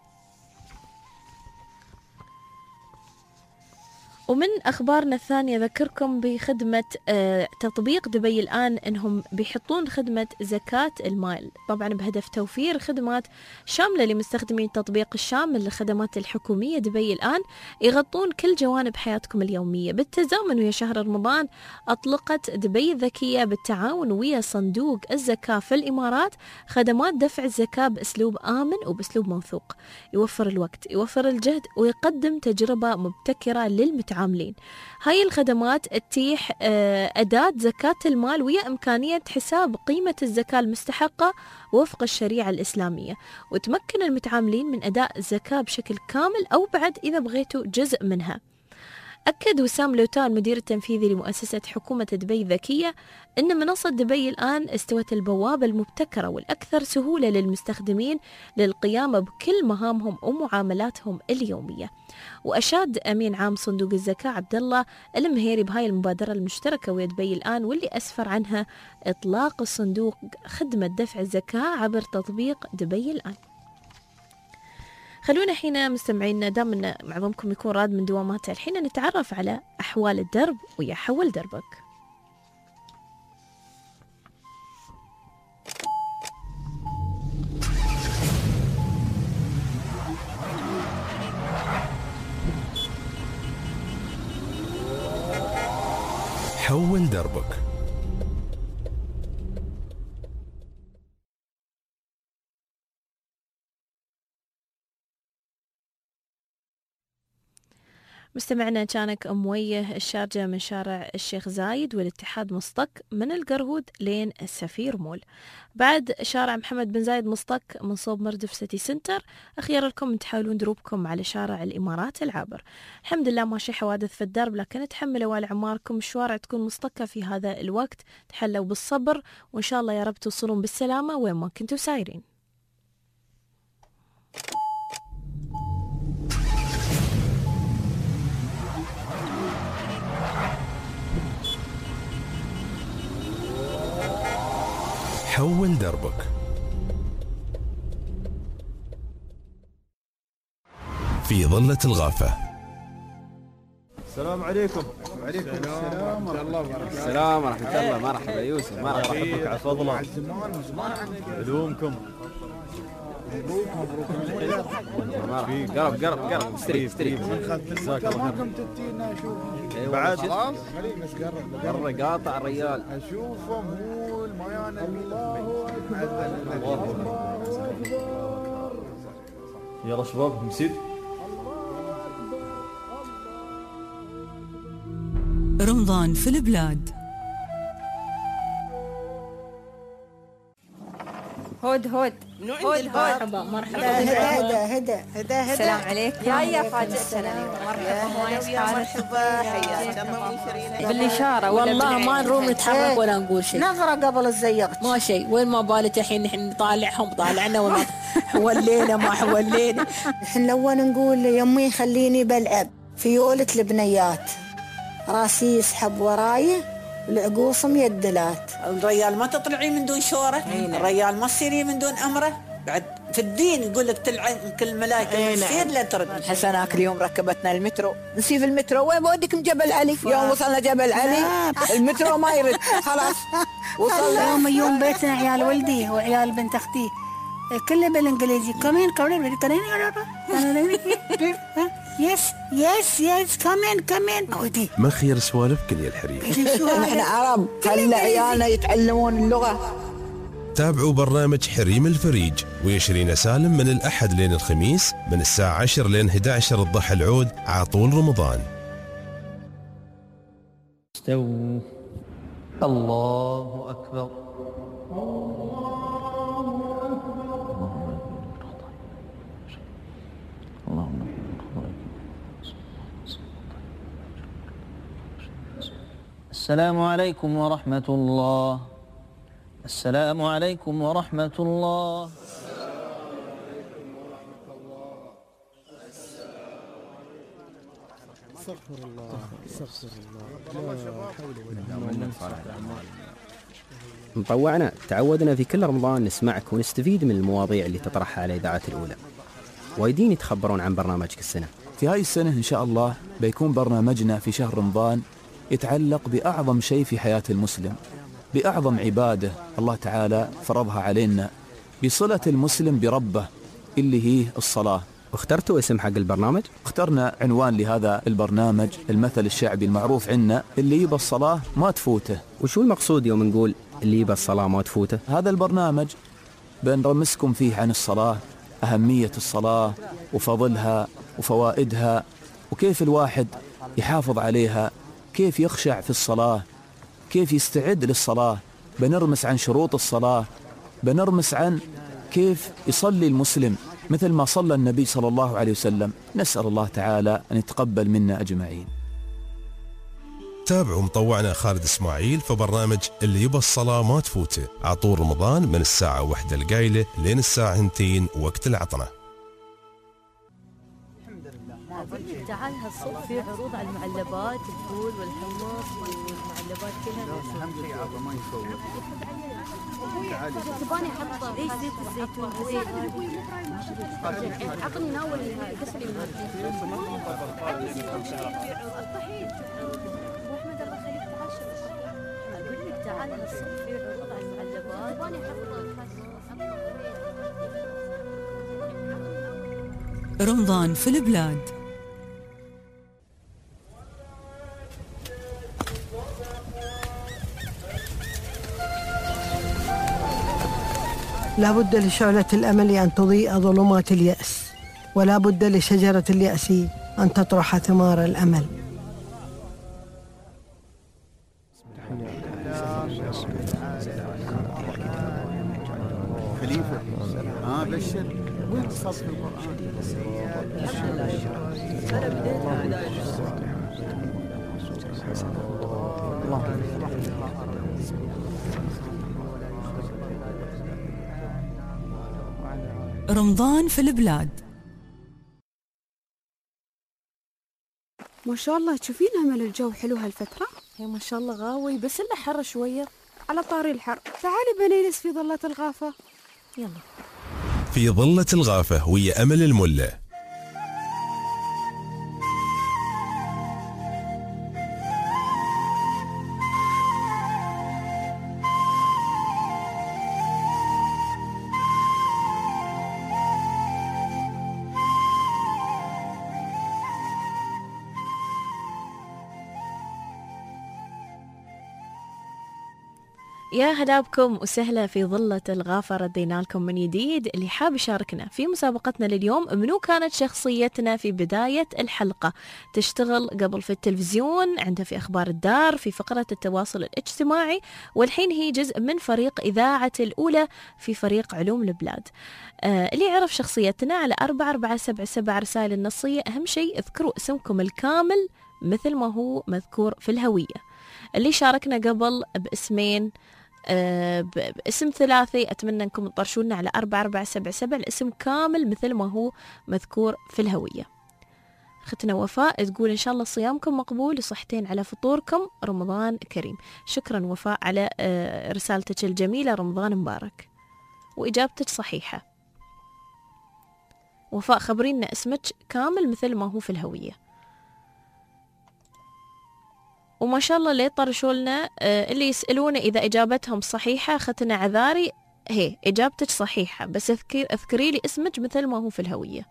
ومن أخبارنا الثانية ذكركم بخدمة تطبيق دبي الآن، أنهم بيحطون خدمة زكاة المال، طبعا بهدف توفير خدمات شاملة لمستخدمين التطبيق الشامل للخدمات الحكومية. دبي الآن يغطون كل جوانب حياتكم اليومية. بالتزامن ويا شهر رمضان أطلقت دبي الذكية بالتعاون ويا صندوق الزكاة في الإمارات خدمات دفع الزكاة بأسلوب آمن وبأسلوب موثوق، يوفر الوقت يوفر الجهد ويقدم تجربة مبتكرة للمتعاملين. هاي الخدمات تتيح أداة زكاة المال ويا إمكانية حساب قيمة الزكاة المستحقة وفق الشريعة الإسلامية، وتمكن المتعاملين من أداء الزكاة بشكل كامل أو بعد إذا بغيتوا جزء منها. أكد وسام لوتان المدير التنفيذي لمؤسسة حكومة دبي الذكية أن منصة دبي الآن استوت البوابة المبتكرة والأكثر سهولة للمستخدمين للقيام بكل مهامهم ومعاملاتهم اليومية. وأشاد أمين عام صندوق الزكاة عبد الله المهيري بهاي المبادرة المشتركة ويا دبي الآن، واللي أسفر عنها إطلاق الصندوق خدمة دفع الزكاة عبر تطبيق دبي الآن. خلونا حين مستمعين دام ان معظمكم يكون راد من دواماته الحين نتعرف على أحوال الدرب ويا حول دربك. حول دربك. مستمعنا كانك مويه الشارجة من شارع الشيخ زايد، والاتحاد مصطك من القرهود لين السفير مول. بعد شارع محمد بن زايد مصطك من صوب مردف سيتي سنتر. أخيرا لكم تحاولون دروبكم على شارع الإمارات العابر. الحمد لله ماشي حوادث في الدرب، لكن تحملوا على عماركم الشوارع تكون مصطكة في هذا الوقت. تحلوا بالصبر وإن شاء الله يا رب توصلون بالسلامة وين ما كنتوا سايرين. حول دربك. في ظلة الغافة. السلام عليكم. وعليكم السلام ورحمة الله وبركاته. السلام ورحمة الله. مرحبا يوسف. مرحبا بك على فضلك. علومكم. مبروك. قرب استري. جزاك الله خير. بعد خلاص بس قرب قاطع الرجال. اشوفه مول ما الله يلا شباب مسيد. رمضان في البلاد. هود مرحبا هدى السلام عليكم. يا فاجأتنا مرحبا حياك الله بالإشارة والله ما نروم نتحرك ولا نقول شيء. نظرة قبل الزيغت ما شيء. وين ما بالك الحين نحن نطالعهم طالعنا وما حولينا ما حولينا. نحن أول نقول يمي خليني بلعب في يولة البنيات، راسي يسحب وراي والعقوصم يدلات. الريال ما تطلعي من دون شورة، الريال ما تصيري من دون أمره. بعد في الدين يقول لك تلعن كل ملائكة تصير لا ترد. حسناك اليوم ركبتنا المترو، نسيب المترو وين بوديكم جبل علي. يوم وصلنا جبل علي المترو ما يرد خلاص وصلنا. يوم بيتنا عيال ولدي وعيال بنت أختي كله بالإنجليزي. كمان يس كمان ودي مخير سوالفك يا الحريم. نحن عرب خلي عيالنا يتعلمون اللغة. تابعوا برنامج حريم الفريج ويشرين سالم من الأحد لين الخميس من الساعة 10 لين 11 الضحى العود عطول رمضان. استووا. الله أكبر. السلام عليكم ورحمة الله. السلام عليكم ورحمة الله. استغفر الله. مطوعنا تعودنا في كل رمضان نسمعك ونستفيد من المواضيع اللي تطرحها على إذاعة الأولى. وايدين يتخبرون عن برنامجك السنة. في هاي السنة إن شاء الله بيكون برنامجنا في شهر رمضان يتعلق بأعظم شيء في حياة المسلم، بأعظم عبادة الله تعالى فرضها علينا، بصلة المسلم بربه اللي هي الصلاة. واخترتوا اسم حق البرنامج؟ اخترنا عنوان لهذا البرنامج المثل الشعبي المعروف عنا، اللي يبى الصلاة ما تفوته. وشو المقصود يوم نقول اللي يبى الصلاة ما تفوته؟ هذا البرنامج بنرمسكم فيه عن الصلاة، أهمية الصلاة وفضلها وفوائدها وكيف الواحد يحافظ عليها، كيف يخشع في الصلاة، كيف يستعد للصلاة. بنرمس عن شروط الصلاة، بنرمس عن كيف يصلي المسلم مثل ما صلى النبي صلى الله عليه وسلم. نسأل الله تعالى أن يتقبل منا أجمعين. تابعوا مطوعنا خالد اسماعيل في برنامج اللي يبى الصلاة ما تفوته عطول رمضان من الساعة 1 القايلة لين الساعة 2 وقت العطنة. تعال هالصوب في عروض على المعلبات، الفول والحمص والمعلبات كلها. اهم شيء عطى ما يصور. تباني احط ليش زيت الزيتون عطني ناول قصري من واحمد الله خليك اقول لك تعال هالصوب في عروض على المعلبات. تباني احط رمضان في البلاد. لا بد لشعلة الأمل أن تضيء ظلمات اليأس، ولا بد لشجرة اليأس أن تطرح ثمار الأمل. خليفة بشر وين صف القرآن؟ الحمد لله أنا بديت رمضان في البلاد. ما شاء الله تشوفين أمل الجو حلو هالفترة؟ هي ما شاء الله غاوي بس إلا حر شوية. على طاري الحر تعالي بنجلس في ظلة الغافة. يلا في ظلة الغافة ويا أمل الملة. يا هلا بكم وسهلا في ظلة الغافة. ردينا لكم من جديد. اللي حاب يشاركنا في مسابقتنا لليوم، منو كانت شخصيتنا في بداية الحلقة؟ تشتغل قبل في التلفزيون، عندها في أخبار الدار، في فقرة التواصل الاجتماعي، والحين هي جزء من فريق إذاعة الأولى في فريق علوم البلاد. اللي يعرف شخصيتنا على 4477 رسائل النصية. أهم شيء اذكروا اسمكم الكامل مثل ما هو مذكور في الهوية. اللي شاركنا قبل باسمين باسم ثلاثي، أتمنى أنكم تطرشونا على 4477 الاسم كامل مثل ما هو مذكور في الهوية. أختنا وفاء تقول إن شاء الله صيامكم مقبول وصحتين على فطوركم، رمضان كريم. شكرا وفاء على رسالتك الجميلة، رمضان مبارك. وإجابتك صحيحة. وفاء خبرينا اسمك كامل مثل ما هو في الهوية. وما شاء الله ليه طرشولنا اللي يسألونا إذا إجابتهم صحيحة. أختنا عذاري هي إجابتك صحيحة، بس اذكري لي اسمك مثل ما هو في الهوية.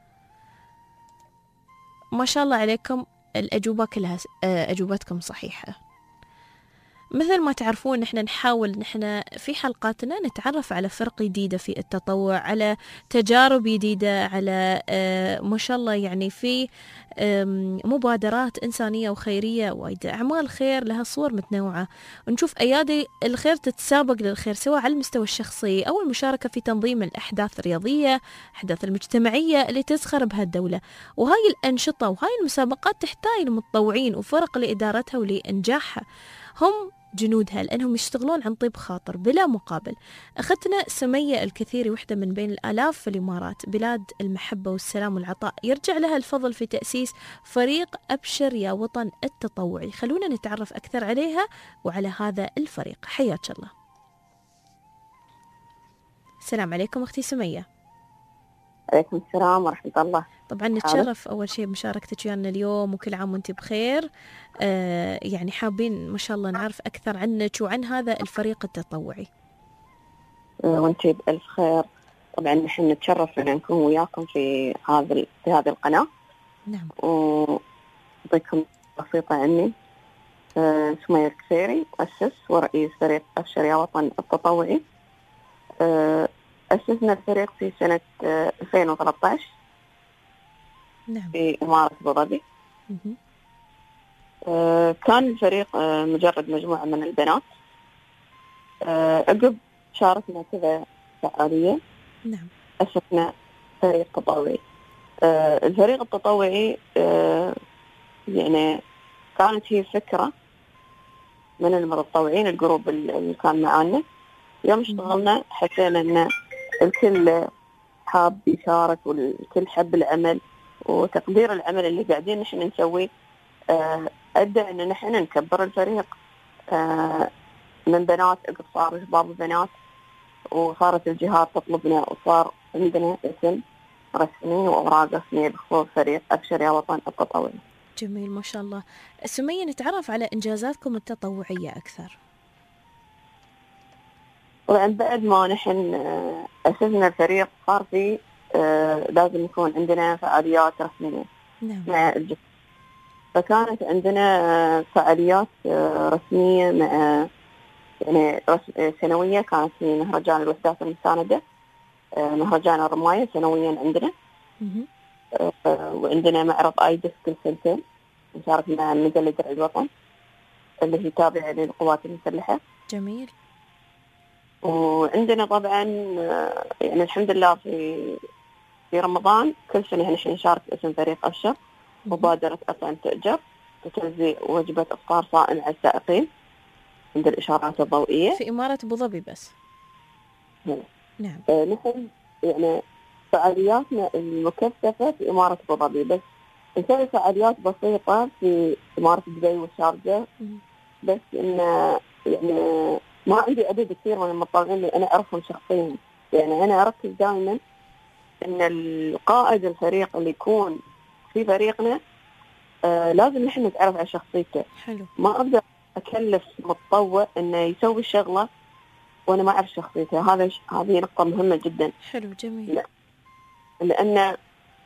ما شاء الله عليكم، الأجوبة كلها أجوبتكم صحيحة. مثل ما تعرفون نحن نحاول نحن في حلقاتنا نتعرف على فرق جديدة في التطوع، على تجارب جديدة، على ما شاء الله يعني في مبادرات إنسانية وخيرية وايد، أعمال خير لها صور متنوعة، ونشوف أيادي الخير تتسابق للخير سواء على المستوى الشخصي أو المشاركة في تنظيم الأحداث الرياضية، الأحداث المجتمعية اللي تزخر بها الدولة. وهاي الأنشطة وهاي المسابقات تحتاج لمتطوعين وفرق لإدارتها ولإنجاحها. هم جنودها لأنهم يشتغلون عن طيب خاطر بلا مقابل. أختنا سمية الكثيري وحدة من بين الآلاف في الإمارات، بلاد المحبة والسلام والعطاء، يرجع لها الفضل في تأسيس فريق أبشر يا وطن التطوعي. خلونا نتعرف أكثر عليها وعلى هذا الفريق. حياك الله. السلام عليكم أختي سمية. عليكم السلام ورحمة الله. طبعا نتشرف أول شيء بمشاركتك ويانا اليوم، وكل عام وانت بخير. يعني حابين ما شاء الله نعرف أكثر عنك وعن هذا الفريق التطوعي. وانت بألف خير. طبعا نحن نتشرف أن نكون وياكم في هذه القناة. نعم. وأعطيكم بسيطة عني. سمية الكثيري، مؤسس ورئيس فريق أبشر يا وطن التطوعي. أسسنا الفريق في سنة 2013. نعم. في إمارة أبو ظبي. كان الفريق مجرد مجموعة من البنات. عقب شاركنا كذا فعالية. نعم. أسسنا فريق تطوعي. الفريق التطوعي يعني كانت هي فكرة من المتطوعين، الجروب اللي كان معانا. يوم اشتغلنا حسينا أن الكل حاب يشارك والكل حب العمل وتقدير العمل اللي قاعدين نحن نسويه. أدى أن نحن نكبر الفريق من بنات، صار شباب وبنات، وصارت الجهات تطلبنا، وصار عندنا اسم رسمي وأوراق رسمية بخصوص فريق أبشر يا وطن التطوعي. جميل ما شاء الله. سمية نتعرف على إنجازاتكم التطوعية أكثر. طبعا بعد ما نحن أسسنا الفريق صار في لازم يكون عندنا فعاليات رسمية. نعم. مع الجهة. فكانت عندنا فعاليات رسمية مع يعني سنوية. كانت في مهرجان الوحدات المساندة، مهرجان الرماية سنويا عندنا. وعندنا معرض آيدس كل سنتين نشارك مع مجلة درع الوطن اللي هي تابعة للقوات المسلحة. جميل. وعندنا طبعا يعني الحمد لله في رمضان كل سنة نحن نشارك اسم فريق أبشر مبادرة أطعم تؤجر وتوزيع وجبة إفطار صائم على السائقين عند الإشارات الضوئية في إمارة أبو ظبي بس. نعم. نحن يعني فعالياتنا المكثفة في إمارة أبو ظبي، بس نسوي فعاليات بسيطة في إمارة دبي والشارجة، بس إن يعني ما عندي عدد كثير من المتطوعين اللي أنا أعرفهم شخصيا. يعني أنا أركز دائما إن القائد الفريق اللي يكون في فريقنا لازم نحن نتعرف على شخصيته. حلو. ما أقدر أكلف متطوع إنه يسوي الشغلة وأنا ما أعرف شخصيته. هذه نقطة مهمة جدا. حلو جميل. لأن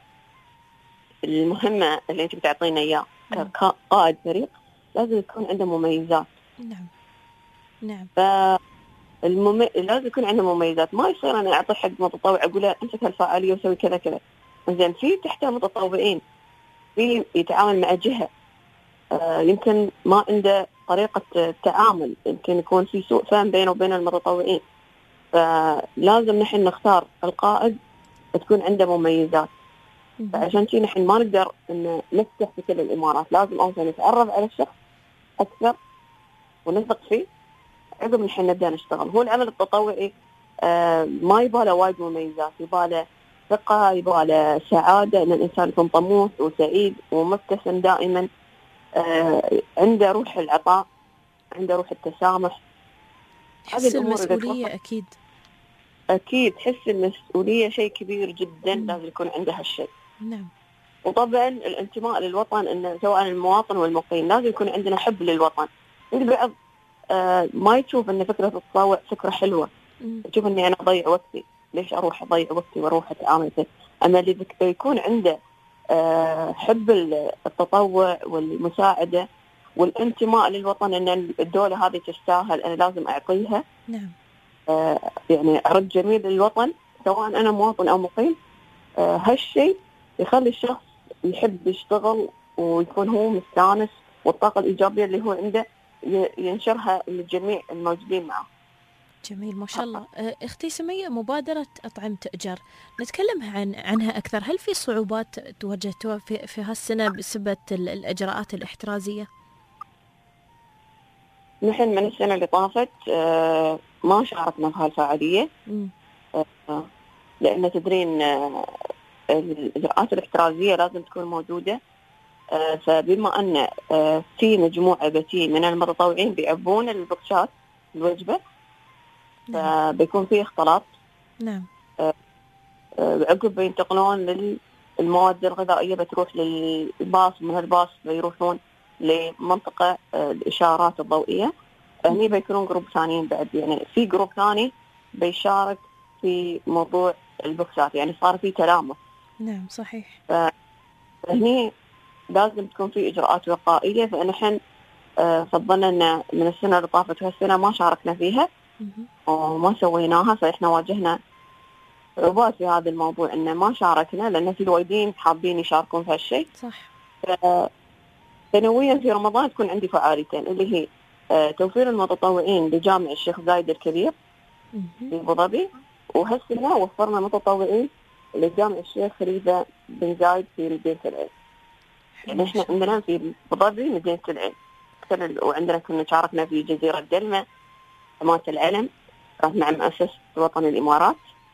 المهمة اللي أنت بتعطينا إياه كقائد فريق لازم تكون عنده مميزات. نعم. لازم يكون عنده مميزات. ما يصير أنا أعطي حق متطوع أقول له أمسك هالفعالية وسوي كذا كذا. زين في تحته متطوعين في يتعامل مع جهة يمكن ما عنده طريقة تعامل، يمكن يكون في سوء فهم بينه وبين المتطوعين. فلازم نحن نختار القائد تكون عنده مميزات. فعشان شي نحن ما نقدر إن نفتح في كل الإمارات. لازم أول شيء نتعرف على الشخص أكثر ونثق فيه، عقب نحن نبدأ نشتغل. هو العمل التطوعي ما يباله وايد مميزات، يباله ثقة، يباله سعادة، إن الإنسان يكون طموح وسعيد ومبتسم دائما، عنده روح العطاء، عنده روح التسامح. حس المسؤولية أكيد حس المسؤولية شيء كبير جدا. لازم يكون عنده هالشيء. نعم. وطبعا الانتماء للوطن، إنه سواء المواطن والمقيم لازم يكون عندنا حب للوطن. البعض ما يشوف إن فكرة التطوع فكرة حلوة، يشوف إني أنا أضيع وقتي، ليش أروح أضيع وقتي وأروح أتعامل فيه. أما اللي يكون عنده حب التطوع والمساعدة والانتماء للوطن، إن الدولة هذه تستاهل، أنا لازم أعطيها. نعم. يعني أرد جميل للوطن سواء أنا مواطن أو مقيم. هالشيء يخلي الشخص يحب يشتغل ويكون هو مستانس، والطاقة الإيجابية اللي هو عنده ينشرها للجميع الموجودين معه. جميل ما شاء الله. اختي سمية، مبادرة أطعم تؤجر نتكلم عنها أكثر. هل في صعوبات تواجهتوها في هالسنة بسبب الإجراءات الاحترازية؟ نحن من السنة اللي طافت ما شاركنا في هالفعالية، لأن تدرين الإجراءات الاحترازية لازم تكون موجودة. فبما أن في مجموعة بتي من المتطوعين بيعبون البوكسات الوجبة، فبيكون فيه اختلاط. نعم. عقب بينتقلون للمواد الغذائية، بتروح للباص، من الباص بيروحون لمنطقة الإشارات الضوئية. هني بيكونون جروب ثانيين بعد، يعني في جروب ثاني بيشارك في موضوع البوكسات، يعني صار في تلامس. نعم صحيح. فهني لازم تكون في إجراءات وقائية. فنحن فضلنا أن من السنة اللي طافت وهالسنة ما شاركنا فيها وما سويناها. فإحنا واجهنا صعوبات في هذا الموضوع، إن ما شاركنا لأن في الوايدين حابين يشاركون في هالشيء. صح. سنويا في رمضان تكون عندي فعاليتين، اللي هي توفير المتطوعين لجامع الشيخ زايد الكبير في أبو ظبي، وهالسنة وفرنا متطوعين لجامع الشيخ خليفة بن زايد في مدينة العين. يعني احنا عندنا في أبو ظبي مدينة العين، وعندنا كنا شاركنا في جزيرة دلمة، حماة العلم، مع مؤسسة وطن الإمارات.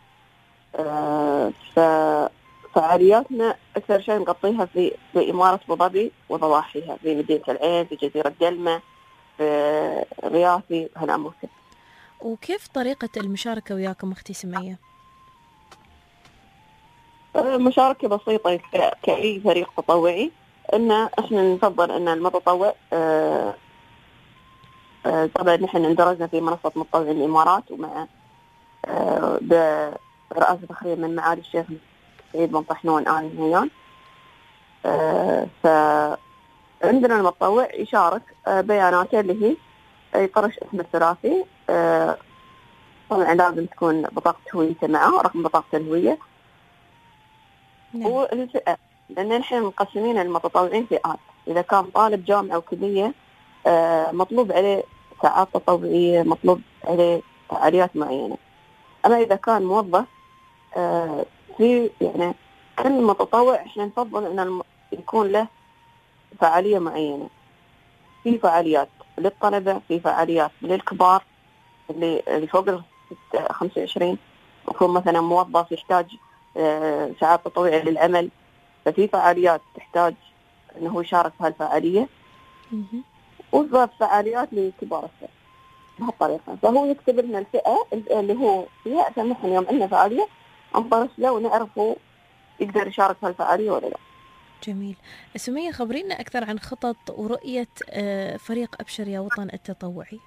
فعالياتنا أكثر شيء نغطيها في إمارة أبو ظبي وضواحيها، في مدينة العين، في جزيرة دلمة، في رياضي، هالأماكن. وكيف طريقة المشاركة وياكم أختي سمية؟ مشاركة بسيطة كأي فريق تطوعي، إن إحنا نفضل إن المتطوع طبعا نحن اندرجنا في منصة متطوعين الإمارات، ومع برئاسة تخريج من معالي الشيخ سعيد بن طحنون آل نهيان. فعندنا المتطوع يشارك بياناته اللي هي يطرش اسم الثلاثي، طبعا لازم تكون بطاقة هويته معه، رقم بطاقة الهوية، والفئة، لأن نحن مقسمين المتطوعين فئات. إذا كان طالب جامعة وكلية مطلوب عليه ساعات تطوعية، مطلوب عليه فعاليات معينة. أما إذا كان موظف في يعني كل متطوع إحنا نفضل أن يكون له فعالية معينة. في فعاليات للطلبة، في فعاليات للكبار اللي فوق 25، يكون مثلا موظف يحتاج ساعات تطوعية للعمل، ففي فعاليات تحتاج أنه يشارك في هالفعالية، وفي فعاليات لكبار السن بهالطريقة. فهو يكتب لنا الفئة اللي هو فيها عشان نحن يوم عندنا فعالية نبرش له ونعرفه يقدر يشارك في هالفعالية ولا لا. جميل. سمية، خبرينا أكثر عن خطط ورؤية فريق أبشر يا وطن التطوعي.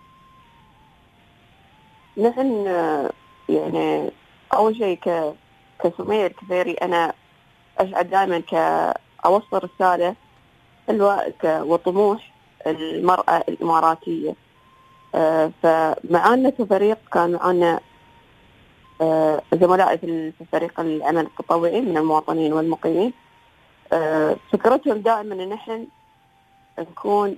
نحن يعني أول شيء كسمية الكثيري أنا أسعد دائما كأوصل رسالة حلوة وطموح المرأة الإماراتية. فمعانا كفريق كان معانا زملائي في فريق العمل التطوعي من المواطنين والمقيمين. فكرتهم دائما أن نحن نكون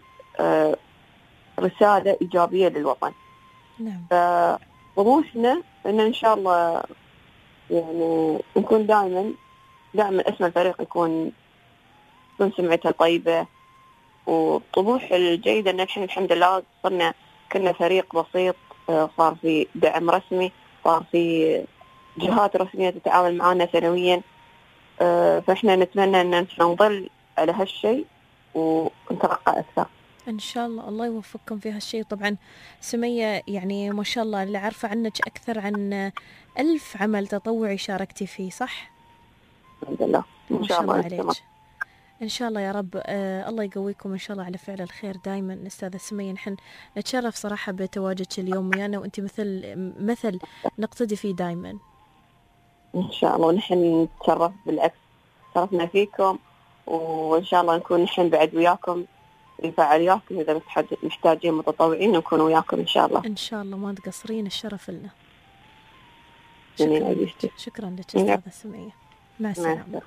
رسالة إيجابية للوطن. نعم. فطموحنا أن إن شاء الله يعني نكون دائما اسم الفريق يكون سمعته طيبة، والطموح الجيد أن نحن الحمد لله صرنا كنا فريق بسيط، صار في دعم رسمي، صار في جهات رسمية تتعامل معنا سنويا. فإحنا نتمنى أن نظل على هالشيء ونترقى أكثر إن شاء الله. الله يوفقكم في هالشيء. طبعا سمية يعني ما شاء الله اللي عارفة عنك أكثر عن 1000 عمل تطوعي شاركتي فيه، صح؟ الحمد لله. ما شاء الله عليك. إن شاء الله يا رب. الله يقويكم إن شاء الله على فعل الخير دائما. أستاذة سمية، نحن نتشرف صراحة بتواجدك اليوم ويانا، وأنت مثل نقتدي فيه دائما. إن شاء الله. ونحن نتشرف، بالعكس شرفنا فيكم، وإن شاء الله نكون نحن بعد وياكم في فعالياتكم. إذا محتاجين متطوعين نكون وياكم إن شاء الله. إن شاء الله ما تقصرين، الشرف لنا. شكرا لك أستاذة سمية. مع السلامة.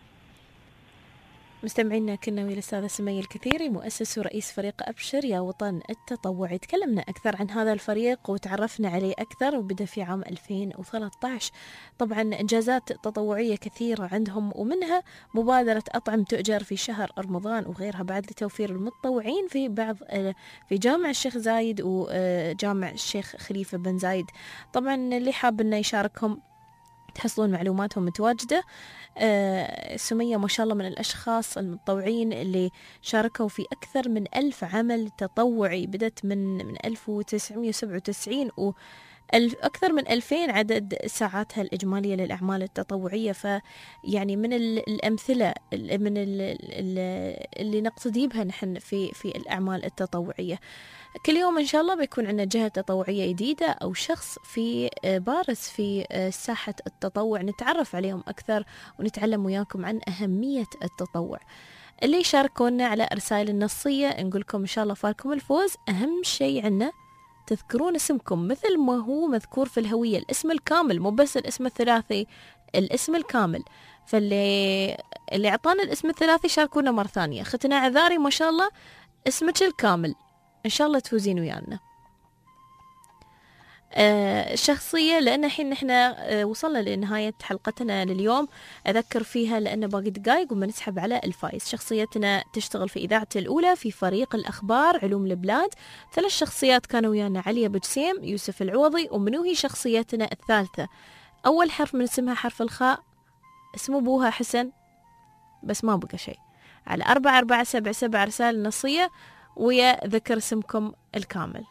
مستمعينا، كنا ويا الأستاذة سمية الكثيري، مؤسس ورئيس فريق أبشر يا وطن التطوعي. تكلمنا أكثر عن هذا الفريق وتعرفنا عليه أكثر، وبدأ في عام 2013. طبعا إنجازات تطوعية كثيرة عندهم، ومنها مبادرة أطعم تؤجر في شهر رمضان وغيرها بعد لتوفير المتطوعين في جامع الشيخ زايد وجامع الشيخ خليفة بن زايد. طبعا اللي حاب إنه يشاركهم تحصلون معلوماتهم متواجدة. سمية ما شاء الله من الأشخاص المتطوعين اللي شاركوا في أكثر من 1000 عمل تطوعي، بدت من 1997 أكثر من 2000 عدد ساعاتها الإجمالية للأعمال التطوعية. فيعني من الأمثلة من اللي نقتدي بها نحن في الأعمال التطوعية. كل يوم إن شاء الله بيكون عندنا جهة تطوعية جديدة أو شخص في بارز في ساحة التطوع، نتعرف عليهم أكثر ونتعلم وياكم عن أهمية التطوع. اللي يشاركونا على رسائل النصية نقول لكم إن شاء الله فالكم الفوز. أهم شيء عنا تذكرون اسمكم مثل ما هو مذكور في الهوية، الاسم الكامل، مو بس الاسم الثلاثي، الاسم الكامل. فاللي أعطانا الاسم الثلاثي شاركونا مرة ثانية. ختنا عذاري ما شاء الله اسمك الكامل، إن شاء الله تفوزين ويانا. شخصية، لأن الحين نحن وصلنا لنهاية حلقتنا لليوم، أذكر فيها لأن باقي دقايق وبنسحب على الفايز. شخصيتنا تشتغل في إذاعة الأولى في فريق الأخبار علوم البلاد. 3 شخصيات كانوا ويانا: عليا بجسيم، يوسف العوضي، ومنو هي شخصيتنا الثالثة؟ أول حرف من اسمها حرف الخاء، اسم أبوها حسن، بس ما بقى شيء. على 4477 رسالة نصية ويا ذكر اسمكم الكامل.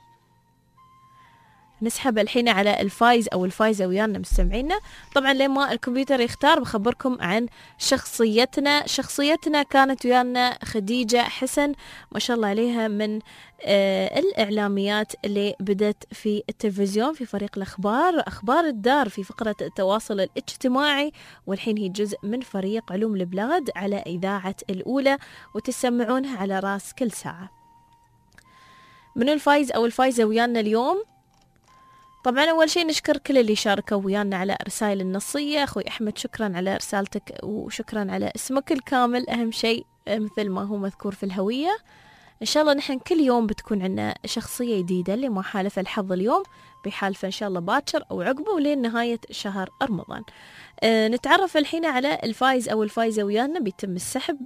نسحب الحين على الفايز أو الفايزة ويانا مستمعينا. طبعا لما الكمبيوتر يختار بخبركم عن شخصيتنا كانت ويانا خديجة حسن، ما شاء الله عليها، من الإعلاميات اللي بدت في التلفزيون في فريق أخبار الدار في فقرة التواصل الاجتماعي، والحين هي جزء من فريق علوم البلاد على إذاعة الأولى، وتسمعونها على راس كل ساعة. من الفايز أو الفايزة ويانا اليوم؟ طبعا أول شيء نشكر كل اللي شاركوا ويانا على رسائل النصية. أخوي أحمد شكرا على رسالتك وشكرا على اسمك الكامل، أهم شيء مثل ما هو مذكور في الهوية. إن شاء الله نحن كل يوم بتكون عندنا شخصية جديدة اللي ما حالف الحظ اليوم بحالفه إن شاء الله باكر أو عقبه ولين نهاية شهر رمضان. نتعرف الحين على الفايز أو الفايزة ويانا، بيتم السحب.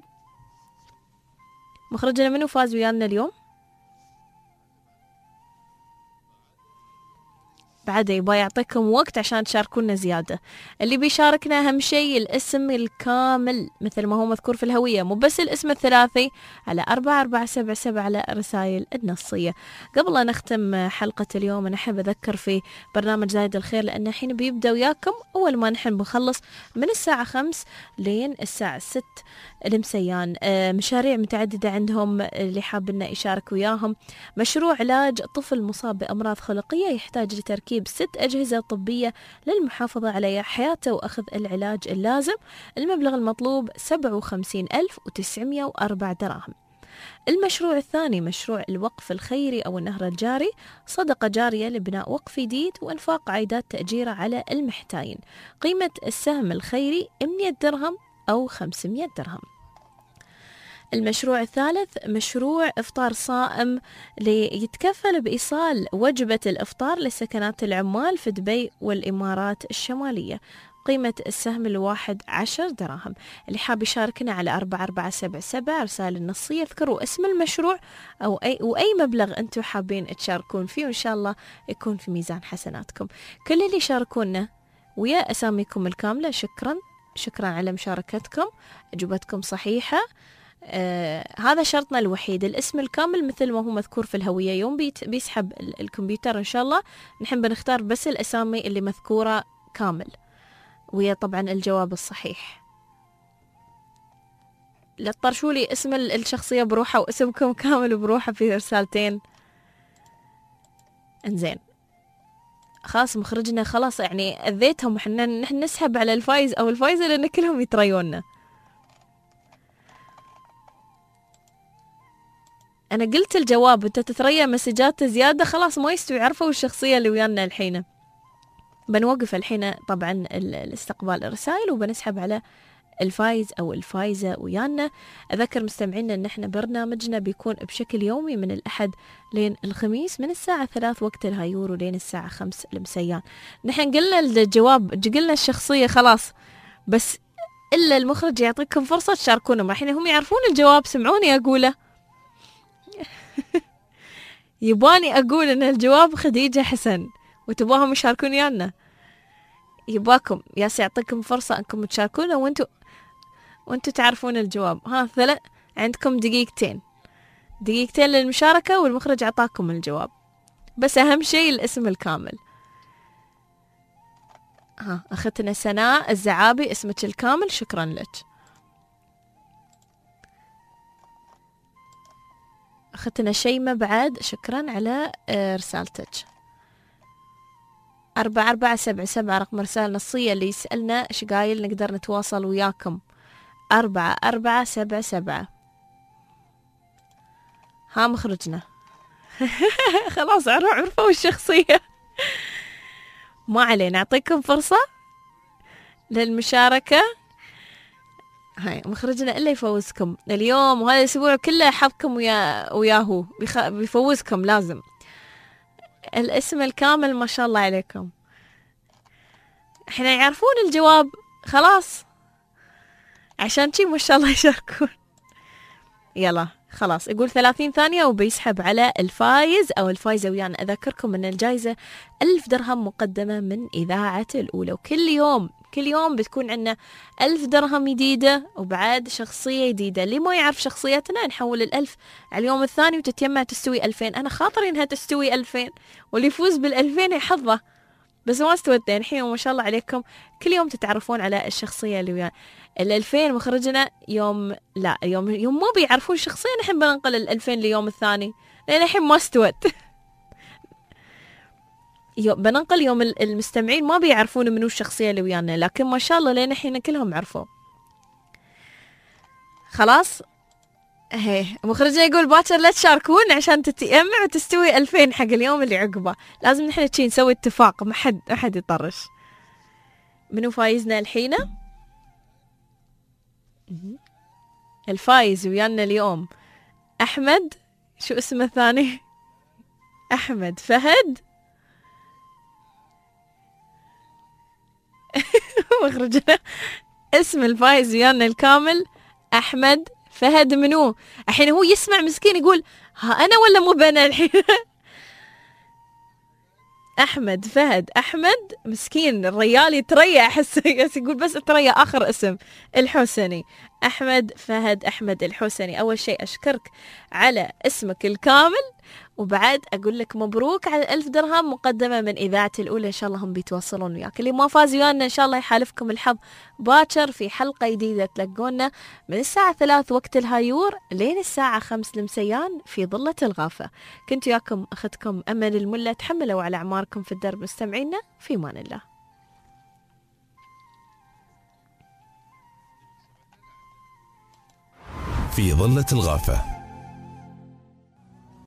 مخرجنا منو فاز ويانا اليوم؟ بعد يبغى يعطيكم وقت عشان تشاركونا زيادة. اللي بيشاركنا أهم شيء الاسم الكامل مثل ما هو مذكور في الهوية، مو بس الاسم الثلاثي، على 4477 على الرسائل النصية. قبل أن نختم حلقة اليوم أنا أحب أذكر في برنامج زايد الخير، لأن الحين بيبدأ وياكم أول ما نحن بنخلص من الساعة 5 لين الساعة 6 المسيان. مشاريع متعددة عندهم اللي حابنا يشارك وياهم. مشروع علاج طفل مصاب بأمراض خلقية يحتاج لتركيب 6 أجهزة طبية للمحافظة على حياته وأخذ العلاج اللازم. المبلغ المطلوب 57,904 دراهم. المشروع الثاني مشروع الوقف الخيري أو النهر الجاري، صدقة جارية لبناء وقف جديد وإنفاق عائدات تأجيرة على المحتاجين. قيمة السهم الخيري 100 درهم أو 500 درهم. المشروع الثالث مشروع إفطار صائم ليتكفل بإيصال وجبة الإفطار لسكنات العمال في دبي والإمارات الشمالية. قيمة السهم الواحد 10 دراهم. اللي حاب يشاركنا على 4477 رسائل النصية، اذكروا اسم المشروع أي مبلغ أنتم حابين تشاركون فيه، وإن شاء الله يكون في ميزان حسناتكم. كل اللي شاركونا ويا أساميكم الكاملة شكرا على مشاركتكم، أجوبتكم صحيحة. هذا شرطنا الوحيد، الاسم الكامل مثل ما هو مذكور في الهوية. يوم بيسحب الكمبيوتر إن شاء الله نحن بنختار بس الأسامي اللي مذكورة كامل ويا طبعا الجواب الصحيح. لا تطرشوا لي اسم الشخصية بروحه واسمكم كامل بروحه في رسالتين. انزين خلاص مخرجنا خلاص يعني أذيتهم، نحن نسحب على الفايز أو الفايزة لأن كلهم يتريوننا. أنا قلت الجواب، أنت تتريا مسجات زيادة، خلاص ما يستوي عرفوا الشخصية اللي ويانا الحين. بنوقف الحين طبعا الاستقبال الرسائل وبنسحب على الفايز أو الفايزة ويانا. أذكر مستمعينا أن احنا برنامجنا بيكون بشكل يومي من الأحد لين الخميس من الساعة 3 وقت الهايور ولين الساعة 5 المسيان. نحن قلنا الجواب، قلنا الشخصية خلاص، بس إلا المخرج يعطيكم فرصة تشاركونا. الحين هم يعرفون الجواب، سمعوني أقوله. يباني أقول أن الجواب خديجة حسن وتباهم يشاركون يانا. يباكم ياسي يعطيكم فرصة أنكم تشاركونا وانتوا تعرفون الجواب. عندكم دقيقتين للمشاركة والمخرج عطاكم الجواب، بس أهم شيء الاسم الكامل. أختنا سناء الزعابي اسمك الكامل، شكرا لك. أختنا شيمة بعد شكرا على رسالتك. 4477 رقم رسالة نصية اللي يسألنا ايش قايل نقدر نتواصل وياكم. 4477 ها مخرجنا. خلاص عرفوا الشخصية. ما علينا، نعطيكم فرصة للمشاركة. هاي مخرجنا إلا يفوزكم اليوم، وهذا الأسبوع كله حظكم وياهو بيفوزكم لازم. الاسم الكامل ما شاء الله عليكم، احنا يعرفون الجواب خلاص، عشان شي ما شاء الله يشاركون. يلا خلاص يقول 30 ثانية وبيسحب على الفايز أو الفايزة ويانا. أذكركم أن الجائزة 1000 درهم مقدمة من إذاعة الأولى، وكل يوم بتكون عندنا 1000 درهم جديدة وبعد شخصية جديدة. اللي ما يعرف شخصيتنا نحول 1000 على اليوم الثاني وتتجمع تستوي 2000. أنا خاطري إنها تستوي 2000 واللي يفوز بال2000 يحظه، بس ما استوتين الحين. وما شاء الله عليكم كل يوم تتعرفون على الشخصية اللي ويانا. 2000 مخرجنا يوم ما بيعرفون الشخصية نحن بننقل 2000 ليوم الثاني لأن الحين ما استوت. بننقل يوم المستمعين ما بيعرفون منو الشخصية اللي ويانا، لكن ما شاء الله لين الحين كلهم عرفوا. خلاص مخرجنا يقول باكر لا تشاركون عشان تتجمع وتستوي 2000 حق اليوم اللي عقبه. لازم نحن نسوي اتفاق، ما حد يطرش. منو فايزنا الحين؟ الفايز ويانا اليوم أحمد، شو اسمه الثاني؟ أحمد فهد. مخرجنا اسم الفايز ويانا الكامل أحمد فهد. منو الحين؟ هو يسمع مسكين يقول ها أنا ولا مو بنا الحين؟ أحمد فهد. أحمد مسكين الريال يتريا، أحس يقول بس تريا آخر اسم الحسني. أحمد فهد أحمد الحسني. أول شيء أشكرك على اسمك الكامل، وبعد أقول لك مبروك على 1000 درهم مقدمة من إذاعة الأولى. إن شاء الله هم بيتواصلون وياك. اللي ما فاز ويانا إن شاء الله يحالفكم الحظ باكر في حلقة جديدة تلقونا من الساعة 3 وقت الهايور لين الساعة 5 المسيان في ظلة الغافة. كنت وياكم أختكم أمل الملا. تحملوا على أعماركم في الدرب مستمعينا. في أمان الله. في ظلة الغافة